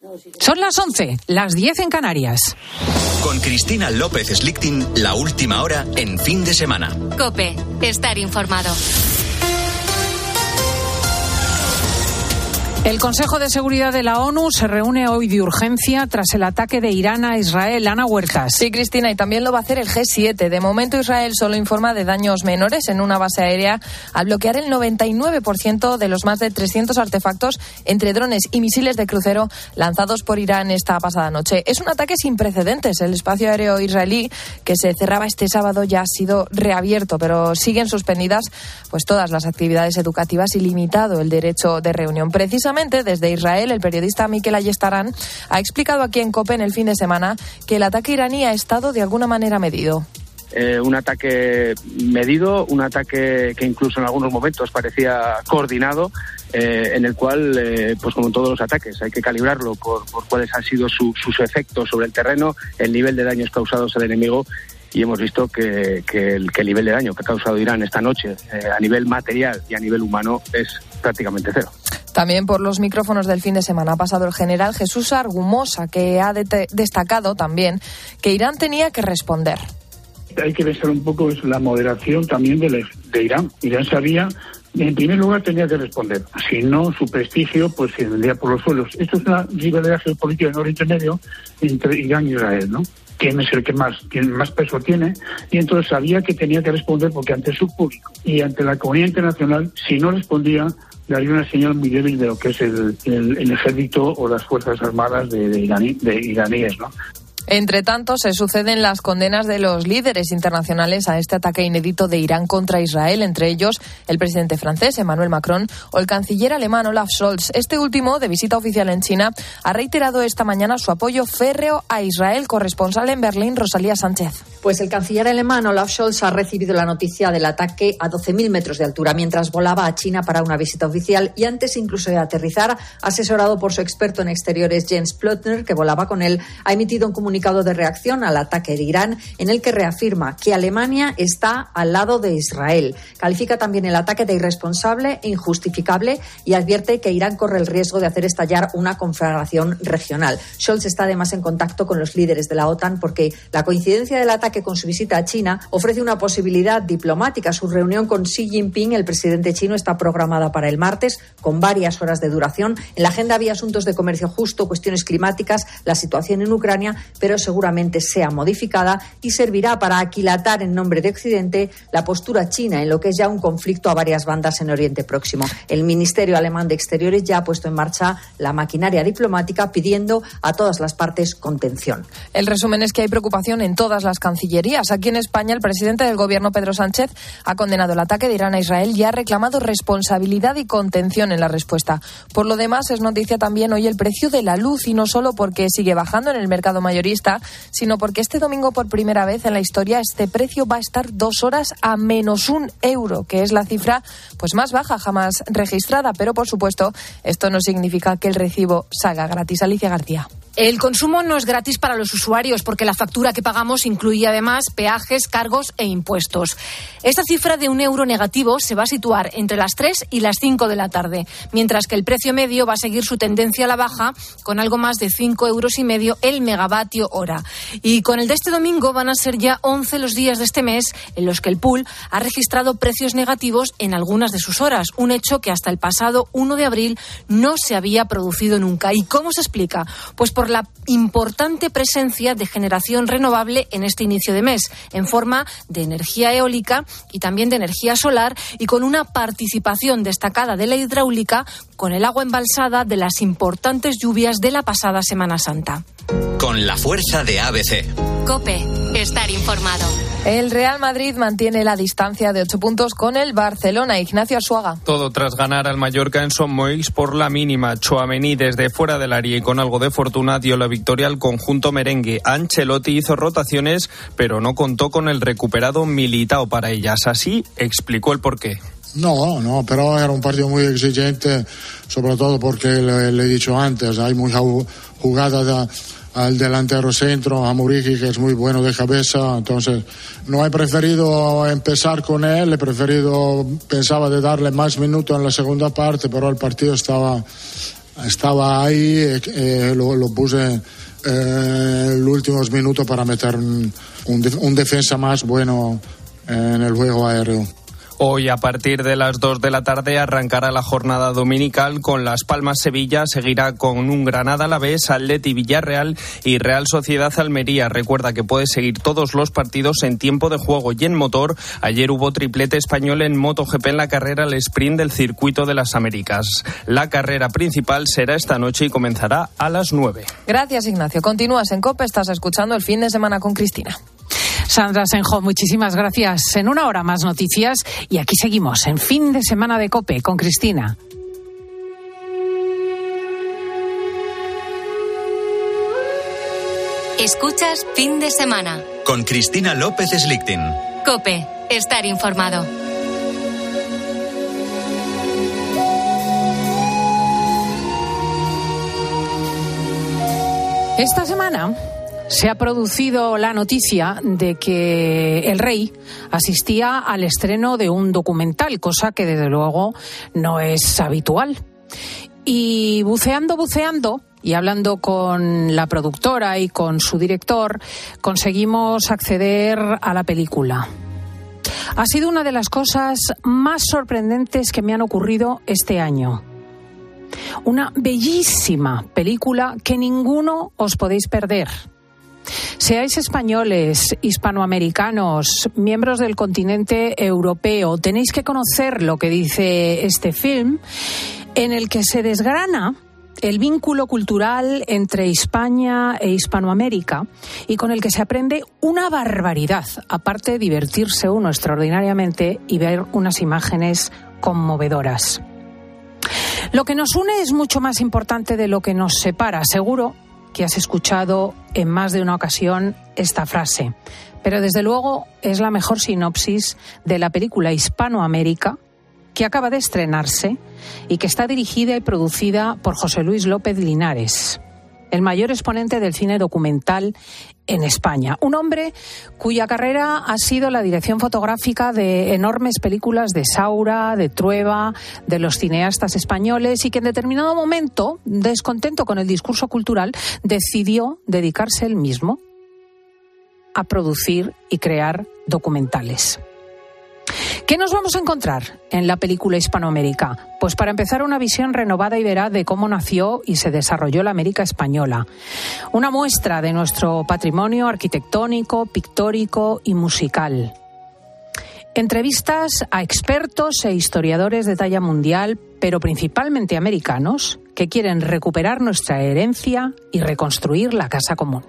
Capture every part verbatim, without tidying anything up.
Son las once, las diez en Canarias. Con Cristina López Slichting, la última hora en fin de semana. COPE, estar informado. El Consejo de Seguridad de la ONU se reúne hoy de urgencia tras el ataque de Irán a Israel. Ana Huertas. Sí, Cristina, y también lo va a hacer el G siete. De momento, Israel solo informa de daños menores en una base aérea al bloquear el noventa y nueve por ciento de los más de trescientos artefactos entre drones y misiles de crucero lanzados por Irán esta pasada noche. Es un ataque sin precedentes. El espacio aéreo israelí, que se cerraba este sábado, ya ha sido reabierto, pero siguen suspendidas pues todas las actividades educativas y limitado el derecho de reunión. Precisamente desde Israel, el periodista Mikel Ayestarán ha explicado aquí en COPE en el fin de semana que el ataque iraní ha estado de alguna manera medido. Eh, un ataque medido, un ataque que incluso en algunos momentos parecía coordinado, eh, en el cual, eh, pues como en todos los ataques, hay que calibrarlo por, por cuáles han sido su, sus efectos sobre el terreno, el nivel de daños causados al enemigo. Y hemos visto que, que, el, que el nivel de daño que ha causado Irán esta noche, eh, a nivel material y a nivel humano, es prácticamente cero. También por los micrófonos del fin de semana ha pasado el general Jesús Argumosa, que ha de- destacado también que Irán tenía que responder. Hay que pensar un poco en la moderación también de, de Irán. Irán sabía, en primer lugar, tenía que responder. Si no, su prestigio pues se vendría por los suelos. Esto es una rivalidad geopolítica en Oriente Medio entre Irán y Israel, ¿no? Quién es el que más, quien más peso tiene, y entonces sabía que tenía que responder porque ante su público y ante la comunidad internacional, si no respondía, daría una señal muy débil de lo que es el, el, el ejército o las fuerzas armadas de, de, iraní, de iraníes, ¿no? Entre tanto, se suceden las condenas de los líderes internacionales a este ataque inédito de Irán contra Israel, entre ellos el presidente francés Emmanuel Macron o el canciller alemán Olaf Scholz. Este último, de visita oficial en China, ha reiterado esta mañana su apoyo férreo a Israel. Corresponsal en Berlín, Rosalía Sánchez. Pues el canciller alemán Olaf Scholz ha recibido la noticia del ataque a doce mil metros de altura mientras volaba a China para una visita oficial, y antes incluso de aterrizar, asesorado por su experto en exteriores Jens Plotner, que volaba con él, ha emitido un comunicado de reacción al ataque de Irán en el que reafirma que Alemania está al lado de Israel. Califica también el ataque de irresponsable e injustificable y advierte que Irán corre el riesgo de hacer estallar una conflagración regional. Scholz está además en contacto con los líderes de la OTAN porque la coincidencia del ataque con su visita a China ofrece una posibilidad diplomática. Su reunión con Xi Jinping, el presidente chino, está programada para el martes con varias horas de duración. En la agenda había asuntos de comercio justo, cuestiones climáticas, la situación en Ucrania, pero seguramente sea modificada y servirá para aquilatar en nombre de Occidente la postura china en lo que es ya un conflicto a varias bandas en Oriente Próximo. El Ministerio Alemán de Exteriores ya ha puesto en marcha la maquinaria diplomática pidiendo a todas las partes contención. El resumen es que hay preocupación en todas las cancillerías. Aquí en España, el presidente del Gobierno, Pedro Sánchez, ha condenado el ataque de Irán a Israel y ha reclamado responsabilidad y contención en la respuesta. Por lo demás, es noticia también hoy el precio de la luz, y no solo porque sigue bajando en el mercado mayorista, sino porque este domingo, por primera vez en la historia, este precio va a estar dos horas a menos un euro, que es la cifra pues más baja jamás registrada. Pero, por supuesto, esto no significa que el recibo salga gratis. Alicia García. El consumo no es gratis para los usuarios porque la factura que pagamos incluye además peajes, cargos e impuestos. Esta cifra de un euro negativo se va a situar entre las tres y las cinco de la tarde, mientras que el precio medio va a seguir su tendencia a la baja con algo más de cinco euros y medio el megavatio hora. Y con el de este domingo van a ser ya once los días de este mes en los que el pool ha registrado precios negativos en algunas de sus horas, un hecho que hasta el pasado uno de abril no se había producido nunca. ¿Y cómo se explica? Pues por por la importante presencia de generación renovable en este inicio de mes, en forma de energía eólica y también de energía solar, y con una participación destacada de la hidráulica con el agua embalsada de las importantes lluvias de la pasada Semana Santa. Con la fuerza de A B C. COPE, estar informado. El Real Madrid mantiene la distancia de ocho puntos con el Barcelona. Ignacio Arzuaga. Todo tras ganar al Mallorca en Son Moix por la mínima. Tchouaméni, desde fuera del área y con algo de fortuna, dio la victoria al conjunto merengue. Ancelotti hizo rotaciones, pero no contó con el recuperado Militao para ellas. Así explicó el porqué. No, no, pero era un partido muy exigente, sobre todo porque le, le he dicho antes, hay mucha jugada de, al delantero centro, a Muriqui, que es muy bueno de cabeza, entonces no he preferido empezar con él, he preferido, pensaba de darle más minutos en la segunda parte, pero el partido estaba estaba ahí, eh, lo, lo puse eh, los últimos minutos para meter un, un, un defensa más bueno en el juego aéreo. Hoy a partir de las dos de la tarde arrancará la jornada dominical con Las Palmas Sevilla, seguirá con un Granada Alavés, Atleti Villarreal y Real Sociedad Almería. Recuerda que puedes seguir todos los partidos en tiempo de juego y en motor. Ayer hubo triplete español en MotoGP en la carrera al sprint del Circuito de las Américas. La carrera principal será esta noche y comenzará a las nueve. Gracias, Ignacio. Continúas en COPE, estás escuchando El Fin de Semana con Cristina. Sandra Senjo, muchísimas gracias. En una hora más noticias y aquí seguimos en Fin de Semana de COPE con Cristina. Escuchas Fin de Semana con Cristina López Slichting. COPE, estar informado. Esta semana se ha producido la noticia de que el rey asistía al estreno de un documental, cosa que desde luego no es habitual. Y buceando, buceando y hablando con la productora y con su director, conseguimos acceder a la película. Ha sido una de las cosas más sorprendentes que me han ocurrido este año. Una bellísima película que ninguno os podéis perder. Seáis españoles, hispanoamericanos, miembros del continente europeo, tenéis que conocer lo que dice este film, en el que se desgrana el vínculo cultural entre España e Hispanoamérica y con el que se aprende una barbaridad, aparte de divertirse uno extraordinariamente y ver unas imágenes conmovedoras. Lo que nos une es mucho más importante de lo que nos separa, seguro que has escuchado en más de una ocasión esta frase, pero desde luego es la mejor sinopsis de la película Hispanoamérica que acaba de estrenarse y que está dirigida y producida por José Luis López Linares, el mayor exponente del cine documental en España. Un hombre cuya carrera ha sido la dirección fotográfica de enormes películas de Saura, de Trueba, de los cineastas españoles y que en determinado momento, descontento con el discurso cultural, decidió dedicarse él mismo a producir y crear documentales. ¿Qué nos vamos a encontrar en la película Hispanoamérica? Pues para empezar, una visión renovada y veraz de cómo nació y se desarrolló la América española. Una muestra de nuestro patrimonio arquitectónico, pictórico y musical. Entrevistas a expertos e historiadores de talla mundial, pero principalmente americanos, que quieren recuperar nuestra herencia y reconstruir la casa común.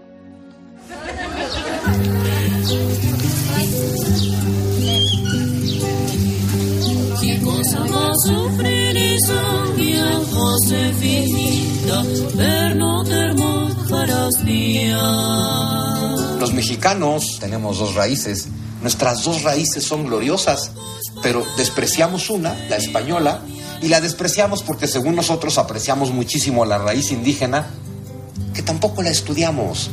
Los mexicanos tenemos dos raíces. Nuestras dos raíces son gloriosas, pero despreciamos una, la española, y la despreciamos porque según nosotros apreciamos muchísimo la raíz indígena, que tampoco la estudiamos.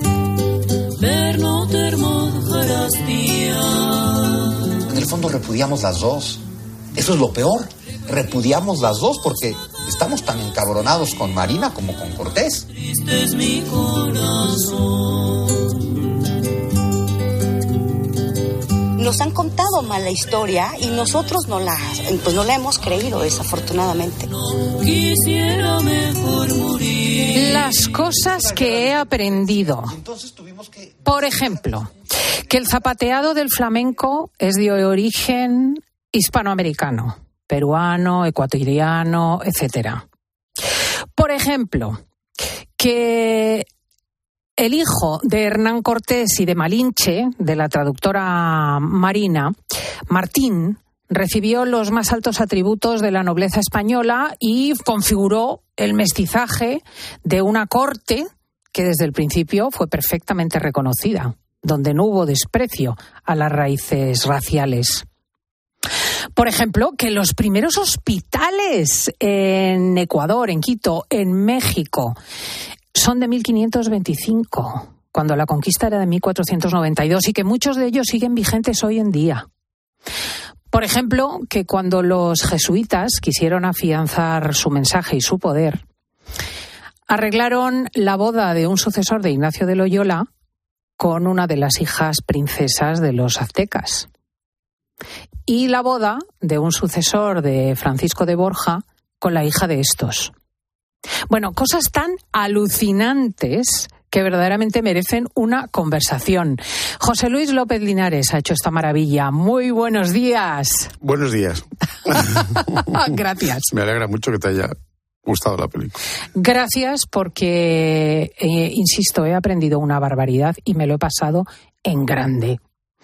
En el fondo repudiamos las dos. Eso es lo peor. Repudiamos las dos porque estamos tan encabronados con Marina como con Cortés. Triste es mi corazón. Nos han contado mal la historia y nosotros no la, pues no la hemos creído, desafortunadamente. Quisiera mejor morir. Las cosas que he aprendido. Por ejemplo, que el zapateado del flamenco es de origen hispanoamericano, peruano, ecuatoriano, etcétera. Por ejemplo, que el hijo de Hernán Cortés y de Malinche, de la traductora Marina, Martín, recibió los más altos atributos de la nobleza española y configuró el mestizaje de una corte que desde el principio fue perfectamente reconocida, donde no hubo desprecio a las raíces raciales. Por ejemplo, que los primeros hospitales en Ecuador, en Quito, en México, son de mil quinientos veinticinco, cuando la conquista era de mil cuatrocientos noventa y dos, y que muchos de ellos siguen vigentes hoy en día. Por ejemplo, que cuando los jesuitas quisieron afianzar su mensaje y su poder, arreglaron la boda de un sucesor de Ignacio de Loyola con una de las hijas princesas de los aztecas. Y la boda de un sucesor de Francisco de Borja con la hija de estos. Bueno, cosas tan alucinantes que verdaderamente merecen una conversación. José Luis López Linares ha hecho esta maravilla. Muy buenos días. Buenos días. Gracias. Me alegra mucho que te haya gustado la película. Gracias porque, eh, insisto, he aprendido una barbaridad y me lo he pasado en grande.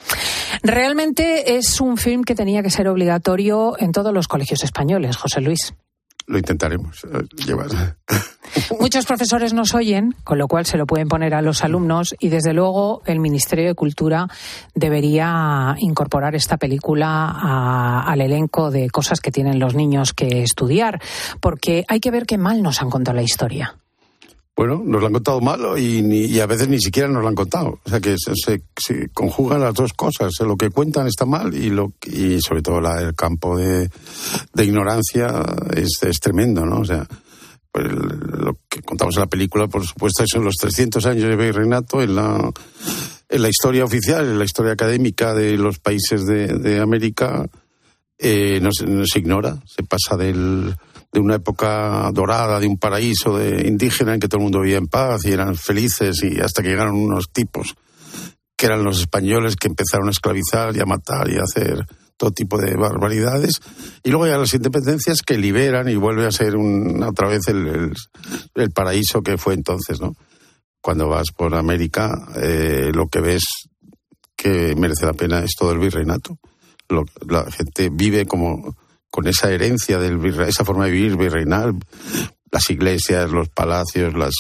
Realmente es un film que tenía que ser obligatorio en todos los colegios españoles, José Luis. Lo intentaremos llevar. Muchos profesores nos oyen, con lo cual se lo pueden poner a los alumnos y desde luego el Ministerio de Cultura debería incorporar esta película a, al elenco de cosas que tienen los niños que estudiar, porque hay que ver qué mal nos han contado la historia. Bueno, nos lo han contado mal y, ni, y a veces ni siquiera nos lo han contado. O sea que se, se, se conjugan las dos cosas. Lo que cuentan está mal y, lo, y sobre todo la, el campo de, de ignorancia es, es tremendo, ¿no? O sea, pues lo que contamos en la película, por supuesto, son los trescientos años de virreinato en la, en la historia oficial, en la historia académica de los países de, de América. Eh, no, se, no se ignora, se pasa del... de una época dorada, de un paraíso de indígena en que todo el mundo vivía en paz y eran felices, y hasta que llegaron unos tipos que eran los españoles que empezaron a esclavizar y a matar y a hacer todo tipo de barbaridades. Y luego ya las independencias que liberan y vuelve a ser un, otra vez el, el, el paraíso que fue entonces, ¿no? Cuando vas por América, eh, lo que ves que merece la pena es todo el virreinato. Lo, la gente vive como... con esa herencia, del virre, esa forma de vivir virreinal, las iglesias, los palacios, las,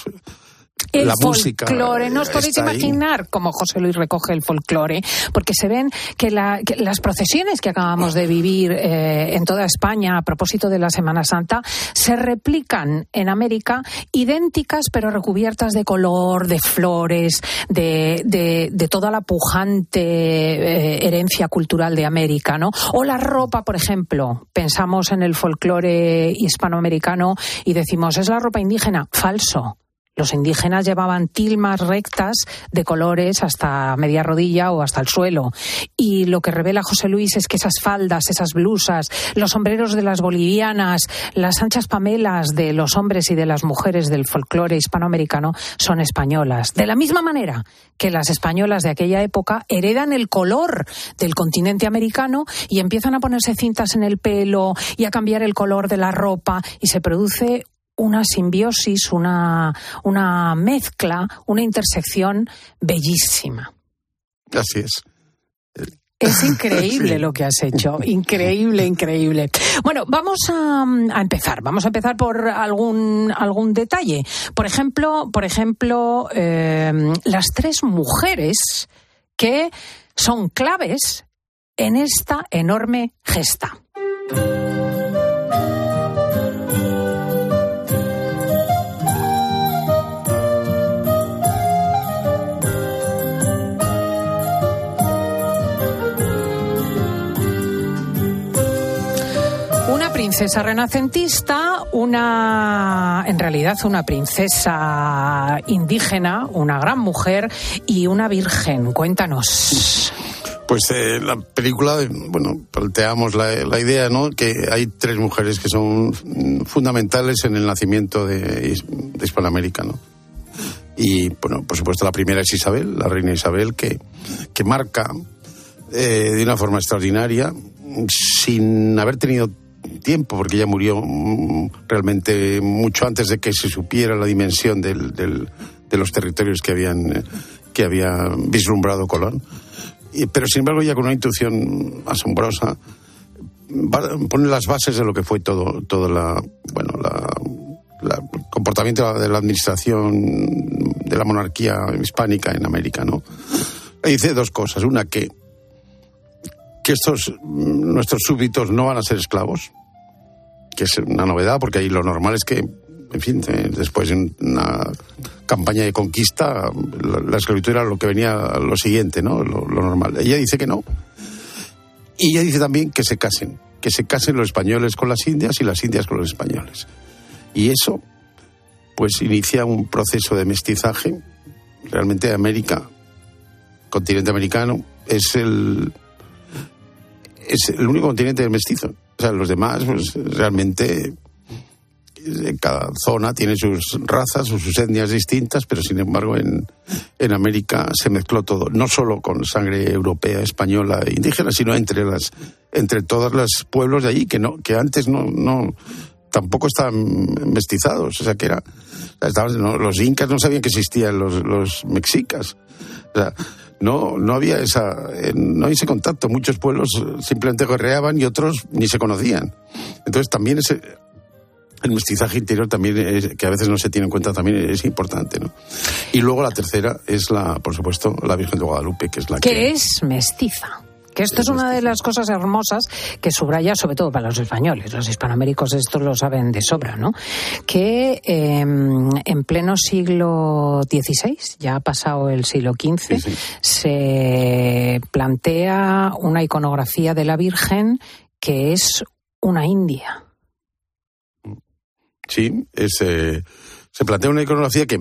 el la música. El folclore, no os podéis imaginar ahí. Cómo José Luis recoge el folclore, porque se ven que, la, que las procesiones que acabamos de vivir eh, en toda España a propósito de la Semana Santa se replican en América idénticas pero recubiertas de color, de flores, de, de, de toda la pujante eh, herencia cultural de América, ¿no? O la ropa, por ejemplo. Pensamos en el folclore hispanoamericano y decimos, ¿es la ropa indígena? Falso. Los indígenas llevaban tilmas rectas de colores hasta media rodilla o hasta el suelo. Y lo que revela José Luis es que esas faldas, esas blusas, los sombreros de las bolivianas, las anchas pamelas de los hombres y de las mujeres del folclore hispanoamericano son españolas. De la misma manera que las españolas de aquella época heredan el color del continente americano y empiezan a ponerse cintas en el pelo y a cambiar el color de la ropa y se produce una simbiosis, una, una mezcla, una intersección bellísima. Así es. Es increíble sí. Lo que has hecho, increíble, increíble. Bueno, vamos a, a empezar, vamos a empezar por algún algún detalle. Por ejemplo, por ejemplo, eh, las tres mujeres que son claves en esta enorme gesta. Princesa renacentista, una, en realidad una princesa indígena, una gran mujer y una virgen. Cuéntanos. Pues eh, la película, bueno, planteamos la, la idea, ¿no? Que hay tres mujeres que son fundamentales en el nacimiento de, de Hispanoamérica, ¿no? Y, bueno, por supuesto la primera es Isabel, la reina Isabel, que, que marca eh, de una forma extraordinaria, sin haber tenido tiempo, porque ella murió realmente mucho antes de que se supiera la dimensión del, del, de los territorios que habían que había vislumbrado Colón. Y, pero sin embargo ella con una intuición asombrosa va, pone las bases de lo que fue todo todo la bueno la, la comportamiento de la administración de la monarquía hispánica en América, ¿no? Y dice dos cosas. Una, que que estos nuestros súbditos no van a ser esclavos, que es una novedad, porque ahí lo normal es que, en fin, después de una campaña de conquista, la, la esclavitud era lo que venía lo siguiente, ¿no? Lo, lo normal. Ella dice que no. Y ella dice también que se casen, que se casen los españoles con las indias y las indias con los españoles. Y eso pues inicia un proceso de mestizaje. Realmente América, continente americano, es el es el único continente mestizo. O sea, los demás, pues realmente cada zona tiene sus razas, sus etnias distintas, pero sin embargo en, en América se mezcló todo, no solo con sangre europea, española e indígena, sino entre las entre todos los pueblos de allí que no que antes no no tampoco estaban mestizados, o sea que era estaban, no, los incas no sabían que existían los los mexicas, o sea, no no había esa no había ese contacto, muchos pueblos simplemente guerreaban y otros ni se conocían, entonces también ese el mestizaje interior también, es, que a veces no se tiene en cuenta, también es importante, ¿no? Y luego la tercera es, la, por supuesto, la Virgen de Guadalupe, que es la que... Que es mestiza. Que esto es, es una de las cosas hermosas que subraya, sobre todo para los españoles. Los hispanoaméricos esto lo saben de sobra, ¿no? Que eh, en pleno siglo dieciséis, ya ha pasado el siglo quince, sí, sí. se plantea una iconografía de la Virgen que es una india. Sí, es, eh, se plantea una iconografía que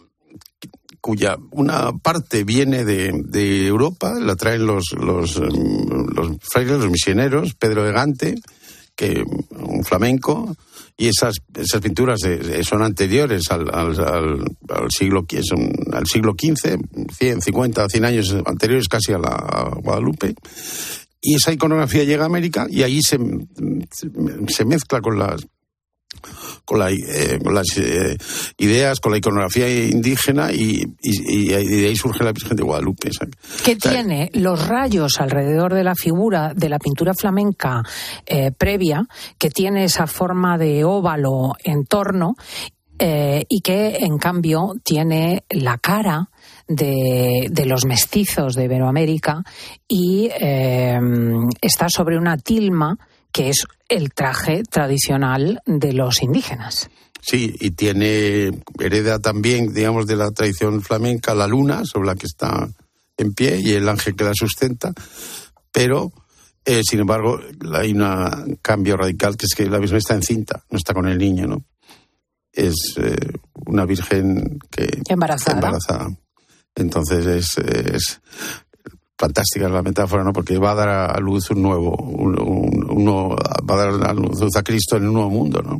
cuya una parte viene de, de Europa, la traen los, los, los frailes, los misioneros, Pedro de Gante, que un flamenco, y esas, esas pinturas de, son anteriores al, al, al, al, siglo, son, al siglo quince, cien, cincuenta, cien años anteriores casi a la a Guadalupe. Y esa iconografía llega a América y ahí se, se, se mezcla con las con, la, eh, con las eh, ideas, con la iconografía indígena y, y, y de ahí surge la Virgen de Guadalupe. ¿Sabes? Que o sea, tiene los rayos alrededor de la figura de la pintura flamenca eh, previa, que tiene esa forma de óvalo en torno eh, y que en cambio tiene la cara de, de los mestizos de Iberoamérica y eh, está sobre una tilma que es el traje tradicional de los indígenas. Sí, y tiene, hereda también, digamos, de la tradición flamenca, la luna, sobre la que está en pie, y el ángel que la sustenta, pero, eh, sin embargo, hay un cambio radical, que es que la Virgen está encinta, no está con el niño, ¿no? Es eh, una Virgen que... Embarazada. Embarazada. Entonces es... es fantástica la metáfora, ¿no? Porque va a dar a luz un nuevo, un, un, un nuevo, va a dar a luz a Cristo en un nuevo mundo, ¿no?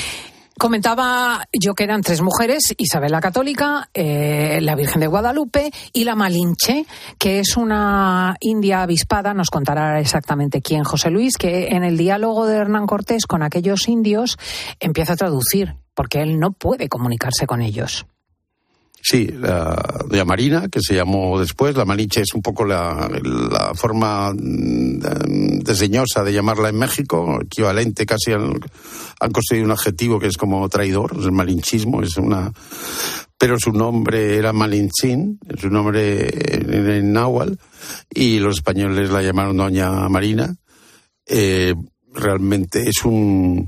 Comentaba yo que eran tres mujeres: Isabel la Católica, eh, la Virgen de Guadalupe y la Malinche, que es una india avispada, nos contará exactamente quién, José Luis, que en el diálogo de Hernán Cortés con aquellos indios empieza a traducir, porque él no puede comunicarse con ellos. Sí, la doña Marina, que se llamó después, la Malinche es un poco la, la forma desdeñosa de llamarla en México, equivalente casi al, han construido un adjetivo que es como traidor, el malinchismo, es una, pero su nombre era Malintzin, su nombre en, en náhuatl, y los españoles la llamaron doña Marina. Eh, realmente es un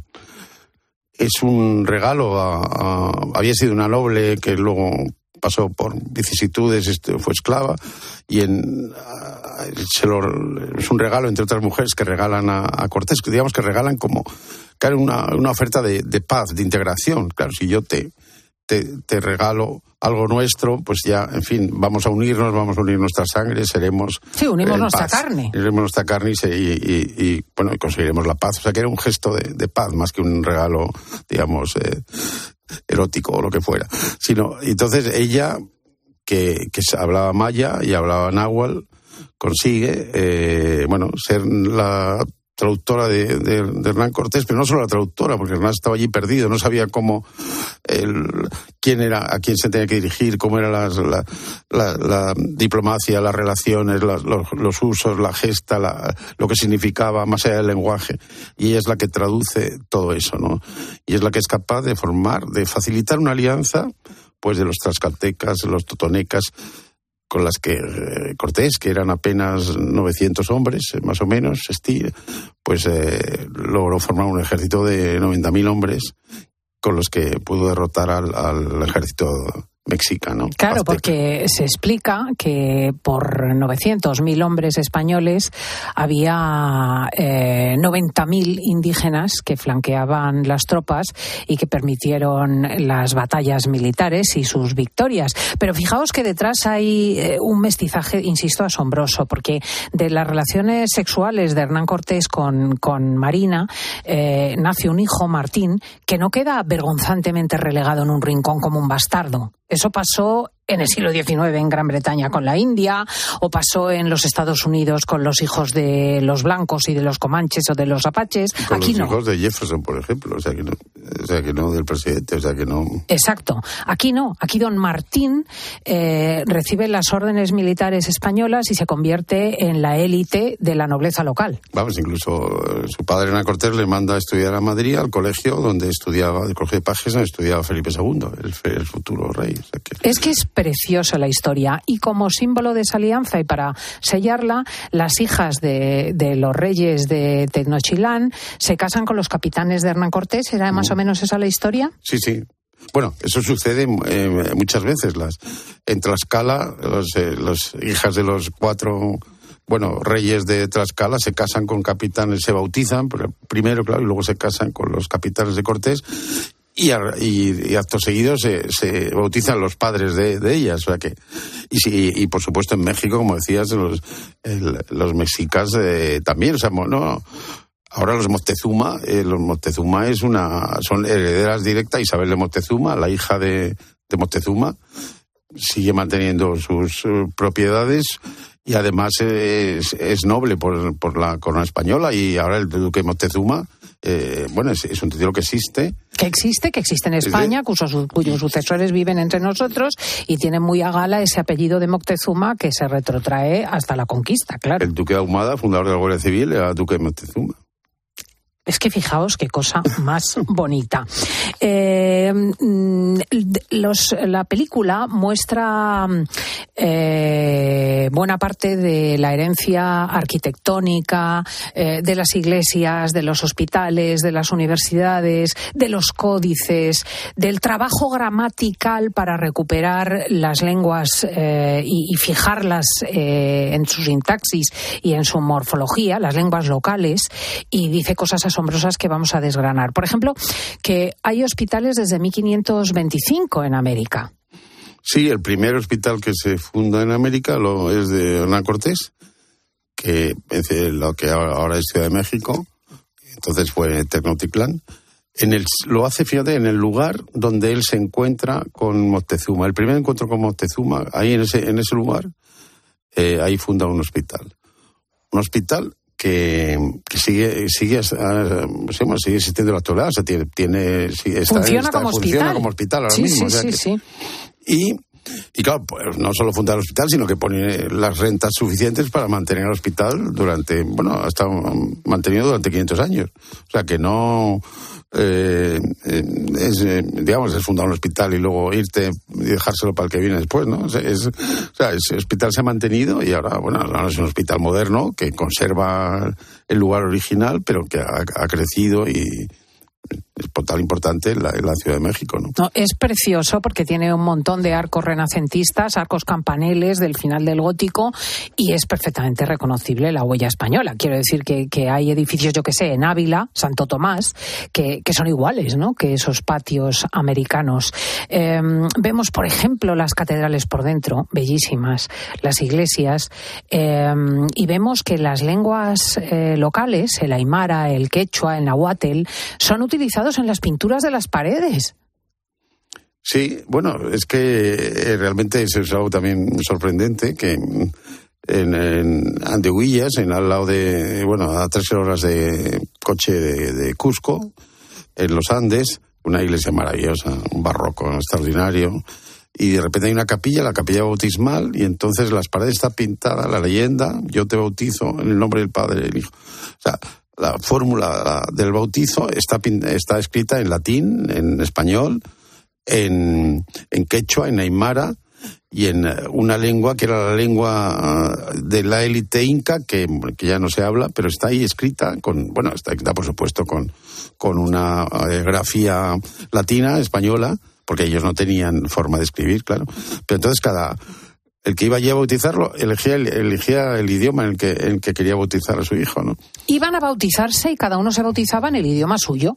es un regalo a, a, había sido una noble que luego pasó por vicisitudes, este, fue esclava, y en, se lo, es un regalo, entre otras mujeres, que regalan a, a Cortés, que digamos que regalan como claro, una, una oferta de, de paz, de integración. Claro, si yo te, te, te regalo algo nuestro, pues ya, en fin, vamos a unirnos, vamos a unir nuestra sangre, seremos... Sí, unimos nuestra carne. Unimos nuestra carne y, se, y, y, y, bueno, conseguiremos la paz. O sea, que era un gesto de, de paz, más que un regalo, digamos... Eh, erótico o lo que fuera, sino entonces ella que, que hablaba maya y hablaba náhuatl consigue eh, bueno ser la traductora de, de, de Hernán Cortés, pero no solo la traductora, porque Hernán estaba allí perdido, no sabía cómo el, quién era, a quién se tenía que dirigir, cómo era la, la, la, la diplomacia, las relaciones, la, los, los usos, la gesta, la, lo que significaba más allá del lenguaje, y ella es la que traduce todo eso, ¿no? Y es la que es capaz de formar, de facilitar una alianza, pues de los tlaxcaltecas, de los totonecas, con las que eh, Cortés, que eran apenas novecientos hombres, eh, más o menos, pues eh, logró formar un ejército de noventa mil hombres con los que pudo derrotar al, al ejército mexica, ¿no? Claro, Azteca. porque se explica que por novecientos mil hombres españoles había eh, noventa mil indígenas que flanqueaban las tropas y que permitieron las batallas militares y sus victorias. Pero fijaos que detrás hay eh, un mestizaje, insisto, asombroso, porque de las relaciones sexuales de Hernán Cortés con, con Marina eh, nace un hijo, Martín, que no queda vergonzantemente relegado en un rincón como un bastardo. Eso pasó en el siglo diecinueve en Gran Bretaña con la India, o pasó en los Estados Unidos con los hijos de los blancos y de los comanches o de los apaches. Con Aquí los no. hijos de Jefferson, por ejemplo, o sea que no, o sea que no del presidente, o sea que no. Exacto. Aquí no. Aquí don Martín eh, recibe las órdenes militares españolas y se convierte en la élite de la nobleza local. Vamos, incluso eh, su padre Hernán Cortés le manda a estudiar a Madrid, al colegio donde estudiaba, el colegio de pajes donde estudiaba Felipe segundo, el, el futuro rey. O sea que... Es que es preciosa la historia, y como símbolo de esa alianza y para sellarla, las hijas de, de los reyes de Tenochtitlán se casan con los capitanes de Hernán Cortés. ¿Era más mm. o menos esa la historia? Sí, sí. Bueno, eso sucede eh, muchas veces. Las, en Tlaxcala, los, eh, las hijas de los cuatro, bueno, reyes de Tlaxcala se casan con capitanes, se bautizan primero, claro, y luego se casan con los capitanes de Cortés. Y, y, y acto seguido se, se bautizan los padres de, de ellas, o sea que y, y, y por supuesto en México, como decías, los el, los mexicas eh, también, o sea, no, ahora los Moctezuma, eh, los Moctezuma es una son herederas directas. Isabel de Moctezuma, la hija de, de Moctezuma, sigue manteniendo sus uh, propiedades. Y además es, es noble por, por la corona española, y ahora el duque Moctezuma, eh, bueno, es, es un título que existe. Que existe, que existe en España, de... cuyos, cuyos sucesores viven entre nosotros, y tiene muy a gala ese apellido de Moctezuma que se retrotrae hasta la conquista, claro. El duque Ahumada, fundador de la Guardia Civil, era duque Moctezuma. Es que fijaos qué cosa más bonita. Eh, los, la película muestra eh, buena parte de la herencia arquitectónica, eh, de las iglesias, de los hospitales, de las universidades, de los códices, del trabajo gramatical para recuperar las lenguas eh, y, y fijarlas eh, en su sintaxis y en su morfología, las lenguas locales, y dice cosas asombrosas que vamos a desgranar. Por ejemplo, que hay hospitales desde mil quinientos veinticinco en América. Sí, el primer hospital que se funda en América lo es de Hernán Cortés, que es lo que ahora es Ciudad de México, entonces fue Tenochtitlán. En el, lo hace, fíjate, en el lugar donde él se encuentra con Moctezuma. El primer encuentro con Moctezuma, ahí en ese, en ese lugar, eh, ahí funda un hospital. Un hospital que, que sigue sigue, uh, sigue existiendo en la actualidad, o sea, tiene, tiene está, funciona, está, como, funciona hospital. como hospital ahora sí, mismo. Sí, o sea sí, que, sí. Y, y claro, pues no solo funda el hospital, sino que pone las rentas suficientes para mantener el hospital durante, bueno, hasta mantenido durante quinientos años. O sea que no... Eh, es, eh, digamos, es fundar un hospital y luego irte y dejárselo para el que viene después, ¿no? Es, es, o sea, ese hospital se ha mantenido y ahora, bueno, ahora es un hospital moderno que conserva el lugar original, pero que ha, ha crecido y es tan importante en la, en la Ciudad de México, ¿no? No, es precioso porque tiene un montón de arcos renacentistas, arcos campaneles del final del gótico, y es perfectamente reconocible la huella española. Quiero decir que, que hay edificios, yo que sé, en Ávila, Santo Tomás, que, que son iguales, ¿no?, que esos patios americanos. Eh, vemos, por ejemplo, las catedrales por dentro, bellísimas, las iglesias, eh, y vemos que las lenguas eh, locales, el aymara, el quechua, el nahuatl, son utilizados en las pinturas de las paredes. Sí, bueno, es que realmente eso es algo también sorprendente, que en, en Andehuillas, en al lado de, bueno, a tres horas de coche de, de Cusco, en los Andes, una iglesia maravillosa, un barroco extraordinario, y de repente hay una capilla, la capilla bautismal, y entonces las paredes está pintada la leyenda: yo te bautizo en el nombre del Padre y del Hijo. O sea, la fórmula del bautizo está, está escrita en latín, en español, en, en quechua, en aymara y en una lengua que era la lengua de la élite inca, que, que ya no se habla, pero está ahí escrita, con, bueno, está escrita por supuesto con, con una grafía latina, española, porque ellos no tenían forma de escribir, claro. Pero entonces cada... El que iba allí a bautizarlo elegía el, elegía el idioma en el, que, en el que quería bautizar a su hijo, ¿no? Iban a bautizarse y cada uno se bautizaba en el idioma suyo.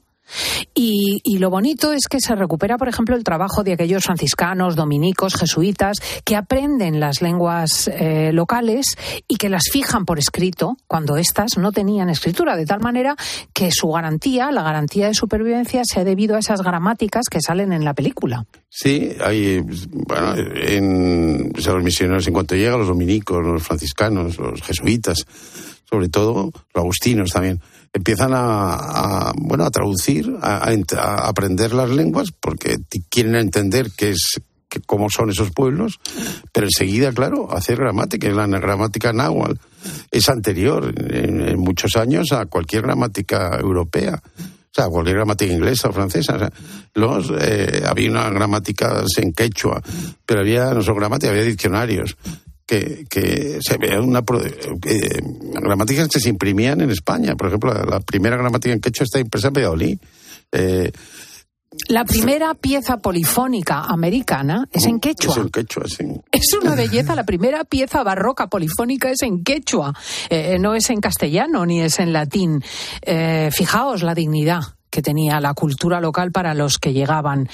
Y, y lo bonito es que se recupera, por ejemplo, el trabajo de aquellos franciscanos, dominicos, jesuitas, que aprenden las lenguas eh, locales y que las fijan por escrito cuando éstas no tenían escritura, de tal manera que su garantía, la garantía de supervivencia, se ha debido a esas gramáticas que salen en la película. Sí, hay, bueno, en, o sea, los misioneros, en cuanto llegan los dominicos, los franciscanos, los jesuitas, sobre todo los agustinos también, empiezan a, a bueno a traducir, a, a aprender las lenguas porque quieren entender qué es, qué, cómo son esos pueblos, pero enseguida, claro, hacer gramática. La gramática náhuatl es anterior en, en muchos años a cualquier gramática europea. O sea, cualquier gramática inglesa o francesa. O sea, los, eh, había una gramática en quechua, pero había no solo gramática, había diccionarios. Que, que se vea una eh, gramáticas que se imprimían en España. Por ejemplo, la, la primera gramática en quechua está impresa en Valladolid. Eh, la primera pieza polifónica americana es en quechua. Es en quechua, sí. Es una belleza. La primera pieza barroca polifónica es en quechua. Eh, no es en castellano ni es en latín. Eh, fijaos la dignidad que tenía la cultura local para los que llegaban.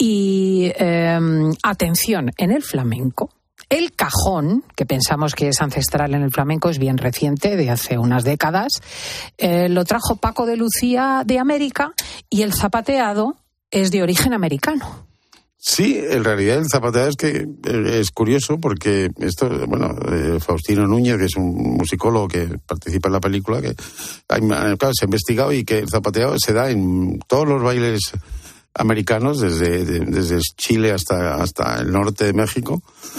Y eh, atención, en el flamenco, el cajón, que pensamos que es ancestral en el flamenco, es bien reciente, de hace unas décadas. Eh, lo trajo Paco de Lucía de América y el zapateado es de origen americano. Sí, en realidad el zapateado es que es curioso porque esto, bueno, eh, Faustino Núñez, que es un musicólogo que participa en la película, que hay, claro, se ha investigado y que el zapateado se da en todos los bailes americanos, desde, de, desde Chile hasta, hasta el norte de México.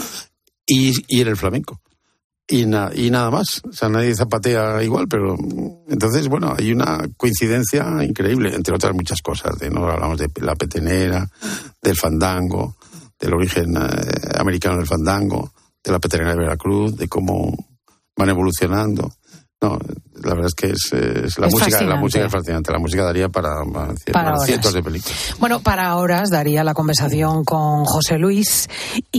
Y, y en el flamenco. Y, na, y nada más. O sea, nadie zapatea igual, pero entonces, bueno, hay una coincidencia increíble, entre otras muchas cosas. De, ¿no? Hablamos de la petenera, del fandango, del origen eh, americano del fandango, de la petenera de Veracruz, de cómo van evolucionando. No, la verdad es que es, es la es música, fascinante. la música es fascinante. La música daría para, para, para, para cientos de películas. Bueno, para horas daría la conversación con José Luis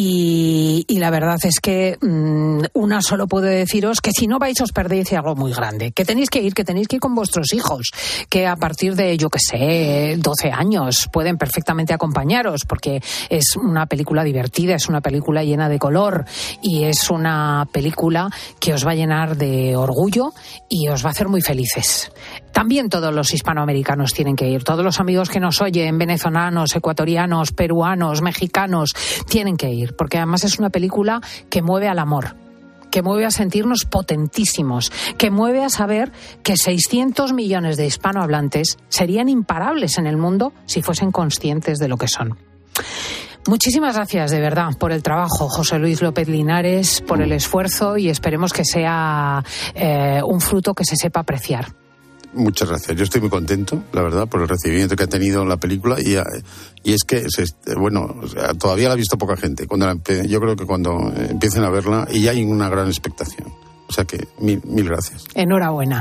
y, y la verdad es que mmm, una solo puede deciros que si no vais os perdéis algo muy grande, que tenéis que ir, que tenéis que ir con vuestros hijos, que a partir de, yo qué sé, doce años pueden perfectamente acompañaros, porque es una película divertida, es una película llena de color y es una película que os va a llenar de orgullo y os va a hacer muy felices. También todos los hispanoamericanos tienen que ir, todos los amigos que nos oyen, venezolanos, ecuatorianos, peruanos, mexicanos, tienen que ir, porque además es una película que mueve al amor, que mueve a sentirnos potentísimos, que mueve a saber que seiscientos millones de hispanohablantes serían imparables en el mundo si fuesen conscientes de lo que son. Muchísimas gracias, de verdad, por el trabajo, José Luis López Linares, por el esfuerzo y esperemos que sea eh, un fruto que se sepa apreciar. Muchas gracias. Yo estoy muy contento, la verdad, por el recibimiento que ha tenido la película y, y es que, se, bueno, todavía la ha visto poca gente. Cuando la, yo creo que cuando empiecen a verla y ya hay una gran expectación. O sea que mil, mil gracias. Enhorabuena.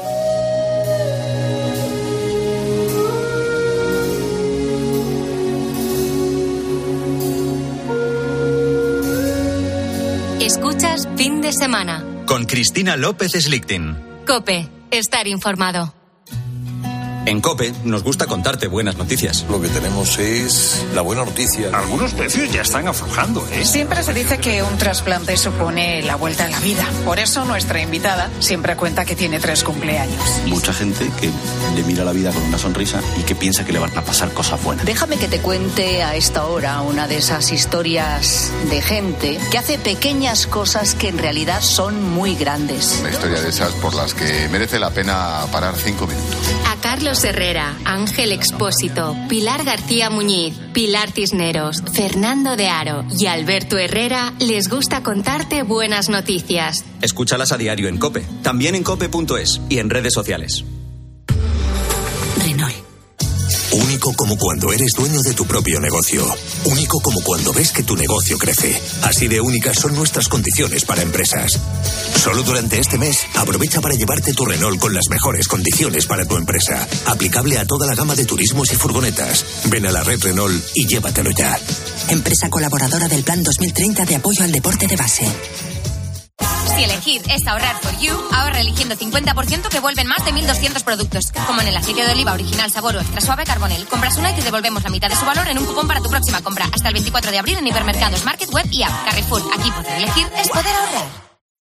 Escuchas Fin de Semana. Con Cristina López Slichting. COPE. Estar informado. En COPE nos gusta contarte buenas noticias. Lo que tenemos es la buena noticia. Algunos precios ya están aflojando, ¿eh? Siempre se dice que un trasplante supone la vuelta a la vida. Por eso nuestra invitada siempre cuenta que tiene tres cumpleaños. Mucha gente que le mira la vida con una sonrisa y que piensa que le van a pasar cosas buenas. Déjame que te cuente a esta hora una de esas historias de gente que hace pequeñas cosas que en realidad son muy grandes. Una historia de esas por las que merece la pena parar cinco minutos. A Carlos Herrera, Ángel Expósito, Pilar García Muñiz, Pilar Cisneros, Fernando de Aro y Alberto Herrera les gusta contarte buenas noticias. Escúchalas a diario en COPE, también en cope punto es y en redes sociales. Renault. Único como cuando eres dueño de tu propio negocio. Único como cuando ves que tu negocio crece. Así de únicas son nuestras condiciones para empresas. Solo durante este mes, aprovecha para llevarte tu Renault con las mejores condiciones para tu empresa. Aplicable a toda la gama de turismos y furgonetas. Ven a la red Renault y llévatelo ya. Empresa colaboradora del Plan dos mil treinta de apoyo al deporte de base. Si elegir es ahorrar for you, ahorra eligiendo cincuenta por ciento que vuelven más de mil doscientos productos, como en el aceite de oliva original sabor o extra suave Carbonel. Compras una y te devolvemos la mitad de su valor en un cupón para tu próxima compra. Hasta el veinticuatro de abril en hipermercados, Market, Web y App. Carrefour, aquí poder elegir es poder ahorrar.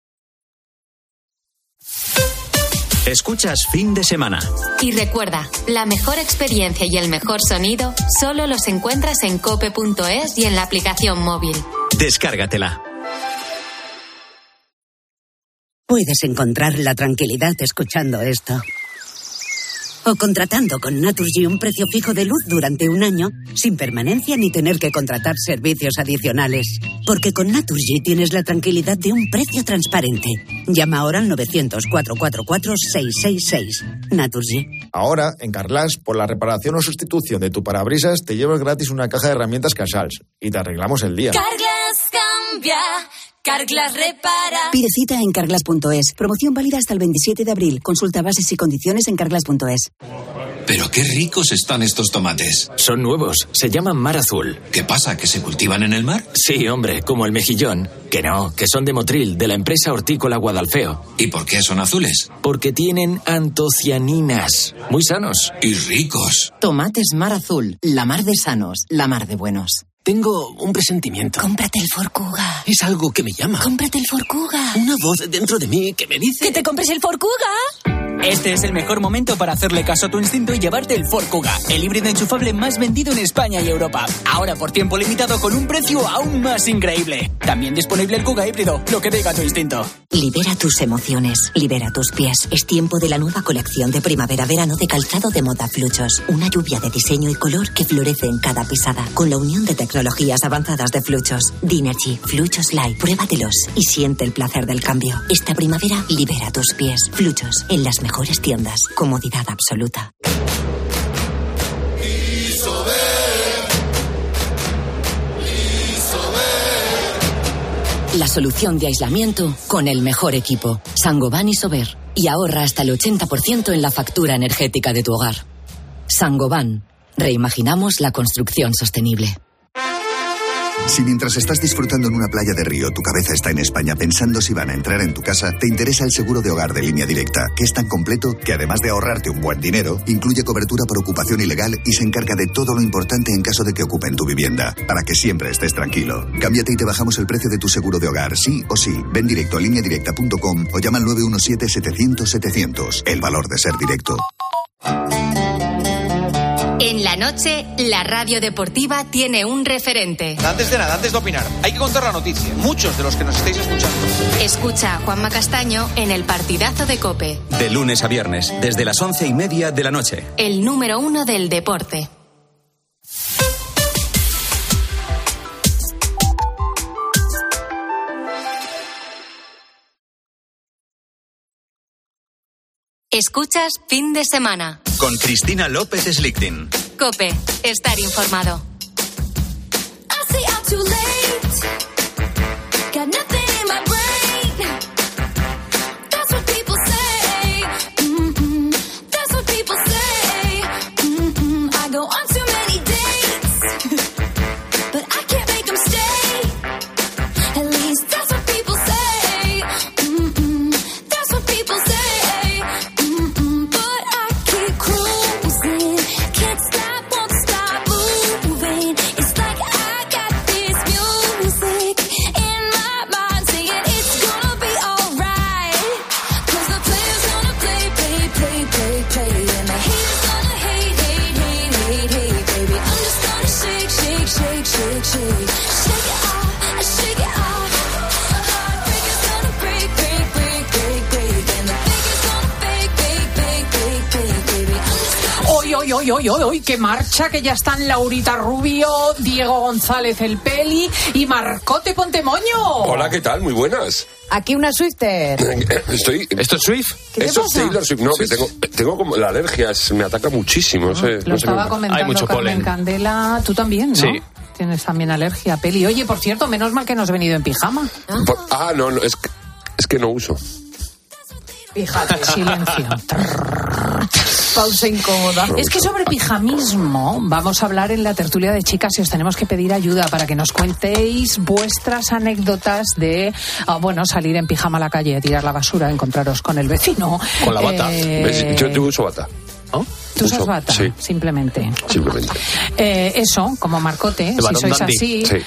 Escuchas Fin de Semana. Y recuerda, la mejor experiencia y el mejor sonido solo los encuentras en cope punto es y en la aplicación móvil. Descárgatela. Puedes encontrar la tranquilidad escuchando esto. O contratando con Naturgy un precio fijo de luz durante un año, sin permanencia ni tener que contratar servicios adicionales. Porque con Naturgy tienes la tranquilidad de un precio transparente. Llama ahora al novecientos, cuatrocientos cuarenta y cuatro, seiscientos sesenta y seis. Naturgy. Ahora, en Carglass, por la reparación o sustitución de tu parabrisas, te llevas gratis una caja de herramientas Casals y te arreglamos el día. Carglass cambia. Carglass repara. Pide cita en carglass punto es. Promoción válida hasta el veintisiete de abril. Consulta bases y condiciones en carglass punto es. Pero qué ricos están estos tomates. Son nuevos, se llaman Mar Azul. ¿Qué pasa, que se cultivan en el mar? Sí, hombre, como el mejillón. Que no, que son de Motril, de la empresa hortícola Guadalfeo. ¿Y por qué son azules? Porque tienen antocianinas. Muy sanos. Y ricos. Tomates Mar Azul, la mar de sanos, la mar de buenos. Tengo un presentimiento. Cómprate el Forcuga. Es algo que me llama. Cómprate el Forcuga. Una voz dentro de mí que me dice... ¡Que te compres el Forcuga! Este es el mejor momento para hacerle caso a tu instinto y llevarte el Forcuga, el híbrido enchufable más vendido en España y Europa. Ahora por tiempo limitado con un precio aún más increíble. También disponible el Kuga híbrido, lo que diga tu instinto. Libera tus emociones, libera tus pies. Es tiempo de la nueva colección de primavera-verano de calzado de moda Fluchos. Una lluvia de diseño y color que florece en cada pisada, con la unión de tecnologías avanzadas de Fluchos. Dinergy, Fluchos Light, pruébatelos y siente el placer del cambio. Esta primavera, libera tus pies. Fluchos, en las mejores tiendas. Comodidad absoluta. La solución de aislamiento con el mejor equipo. Saint-Gobain Isover. Y ahorra hasta el ochenta por ciento en la factura energética de tu hogar. Saint-Gobain. Reimaginamos la construcción sostenible. Si mientras estás disfrutando en una playa de Río, tu cabeza está en España pensando si van a entrar en tu casa, te interesa el seguro de hogar de Línea Directa, que es tan completo que además de ahorrarte un buen dinero, incluye cobertura por ocupación ilegal y se encarga de todo lo importante en caso de que ocupen tu vivienda, para que siempre estés tranquilo. Cámbiate y te bajamos el precio de tu seguro de hogar, sí o sí. Ven directo a línea directa punto com o llama al nueve uno siete, setecientos, setecientos. El valor de ser directo. En la noche, la radio deportiva tiene un referente. Antes de nada, antes de opinar, hay que contar la noticia. Muchos de los que nos estáis escuchando. Escucha a Juanma Castaño en el partidazo de COPE. De lunes a viernes, desde las once y media de la noche. El número uno del deporte. Escuchas Fin de Semana. Con Cristina López Slichting. COPE. Estar informado. hoy, hoy, hoy, hoy, hoy, qué marcha, que ya están Laurita Rubio, Diego González el Peli y Marcote Pontemoño. Hola, ¿qué tal? Muy buenas. Aquí una Swifter. Estoy... ¿Esto es Swift? ¿Qué te Eso pasa? es Taylor Swift. No, que tengo, tengo como la alergia, es- me ataca muchísimo. No sé, Lo no sé estaba qué- comentando Carmen Candela, tú también, ¿no? Sí. Tienes también alergia, Peli. Oye, por cierto, menos mal que no has venido en pijama. Por- ah, no, no, es que, es que no uso. Fíjate. Silencio. Pausa incómoda. Es que sobre pijamismo vamos a hablar en la tertulia de chicas y os tenemos que pedir ayuda para que nos contéis vuestras anécdotas de, ah, bueno, salir en pijama a la calle, tirar la basura, encontraros con el vecino. Con la bata. Eh, ¿Ves? Yo, yo uso bata. Tú usas Uso- bata, sí. simplemente. Simplemente. Eh, eso, como Marcote, si balón sois dandy. así, Sí.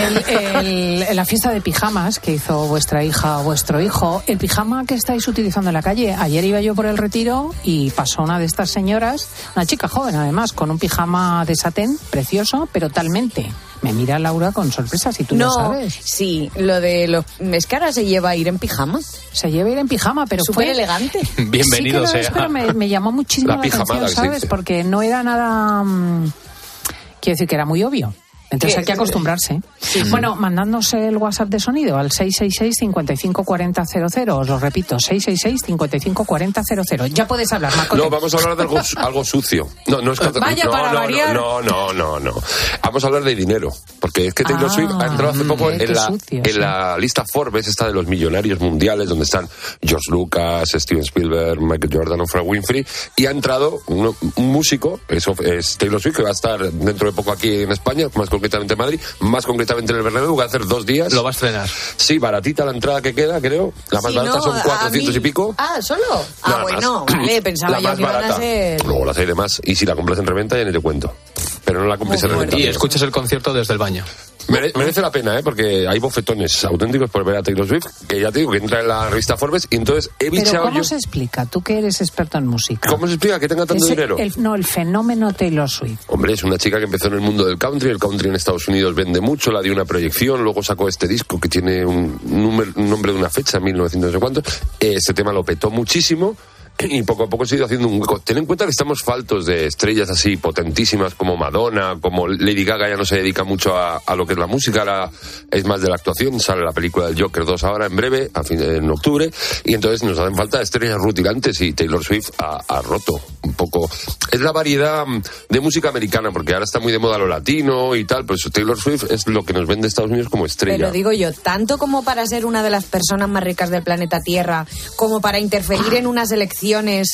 el, el- la fiesta de pijamas que hizo vuestra hija o vuestro hijo, el pijama que estáis utilizando en la calle. Ayer iba yo por el Retiro y pasó una de estas señoras, una chica joven además, con un pijama de satén precioso, pero talmente. Me mira Laura con sorpresa, si tú no, lo sabes. Sí, lo de los... Es que ahora se lleva a ir en pijama. Se lleva a ir en pijama, pero Súper fue... elegante. Bienvenido sí que lo sea. es, pero me, me llamó muchísimo La la, pijamada, atención, que se ¿sabes? dice. Porque no era nada... mm, quiero decir que era muy obvio. Entonces ¿Qué? hay que acostumbrarse. Bueno, mandadnos el WhatsApp de sonido al seis seis seis, cinco cinco cuatro cero cero cero. Os lo repito, seis seis seis, cinco cinco cuatro cero cero cero. Ya puedes hablar, Marco. No, vamos a hablar de algo, algo sucio. No, no es que- Vaya, no, para no, variar. no, no, no, no. Vamos a hablar de dinero. Porque es que Taylor Ah, Swift ha entrado hace poco qué en, la, sucio, en sí. la lista Forbes, esta de los millonarios mundiales, donde están George Lucas, Steven Spielberg, Michael Jordan, Oprah Winfrey, y ha entrado uno- un músico, eso es Taylor Swift, que va a estar dentro de poco aquí en España, más concretamente en Madrid, más concretamente en el Bernabéu, va a hacer dos días. Lo va a estrenar. Sí, baratita la entrada que queda, creo. La más Sí, barata no, son a cuatrocientos mí- y pico. Ah, ¿solo? Ah, Nada bueno, más. vale, pensaba La yo más que iban barata. a ser... Luego la hay de más. Y si la compras en reventa, ya ni te cuento. Pero no la compres en reventa. Y escuchas el concierto desde el baño. Mere- merece la pena, ¿eh? Porque hay bofetones auténticos por ver a Taylor Swift, que ya te digo que entra en la revista Forbes, y entonces he Pero bicheado ¿cómo yo. se explica? Tú que eres experto en música. ¿Cómo se explica que tenga tanto Es el- dinero? el- no, el fenómeno Taylor Swift. Hombre, es una chica que empezó en el mundo del country. El country en Estados Unidos vende mucho, la dio una proyección, luego sacó este disco que tiene un, número, un nombre de una fecha, mil novecientos no sé cuánto. Este tema lo petó muchísimo. Y poco a poco se ha ido haciendo un hueco. Ten en cuenta que estamos faltos de estrellas así potentísimas como Madonna, como Lady Gaga. Ya no se dedica mucho a, a lo que es la música, ahora es más de la actuación. Sale la película del Joker dos ahora en breve, a fin, en octubre, y entonces nos hacen falta estrellas rutilantes, y Taylor Swift ha, ha roto un poco. Es la variedad de música americana, porque ahora está muy de moda lo latino y tal, pues Taylor Swift es lo que nos vende Estados Unidos como estrella. Pero digo yo, tanto como para ser una de las personas más ricas del planeta Tierra, como para interferir en unas elecciones,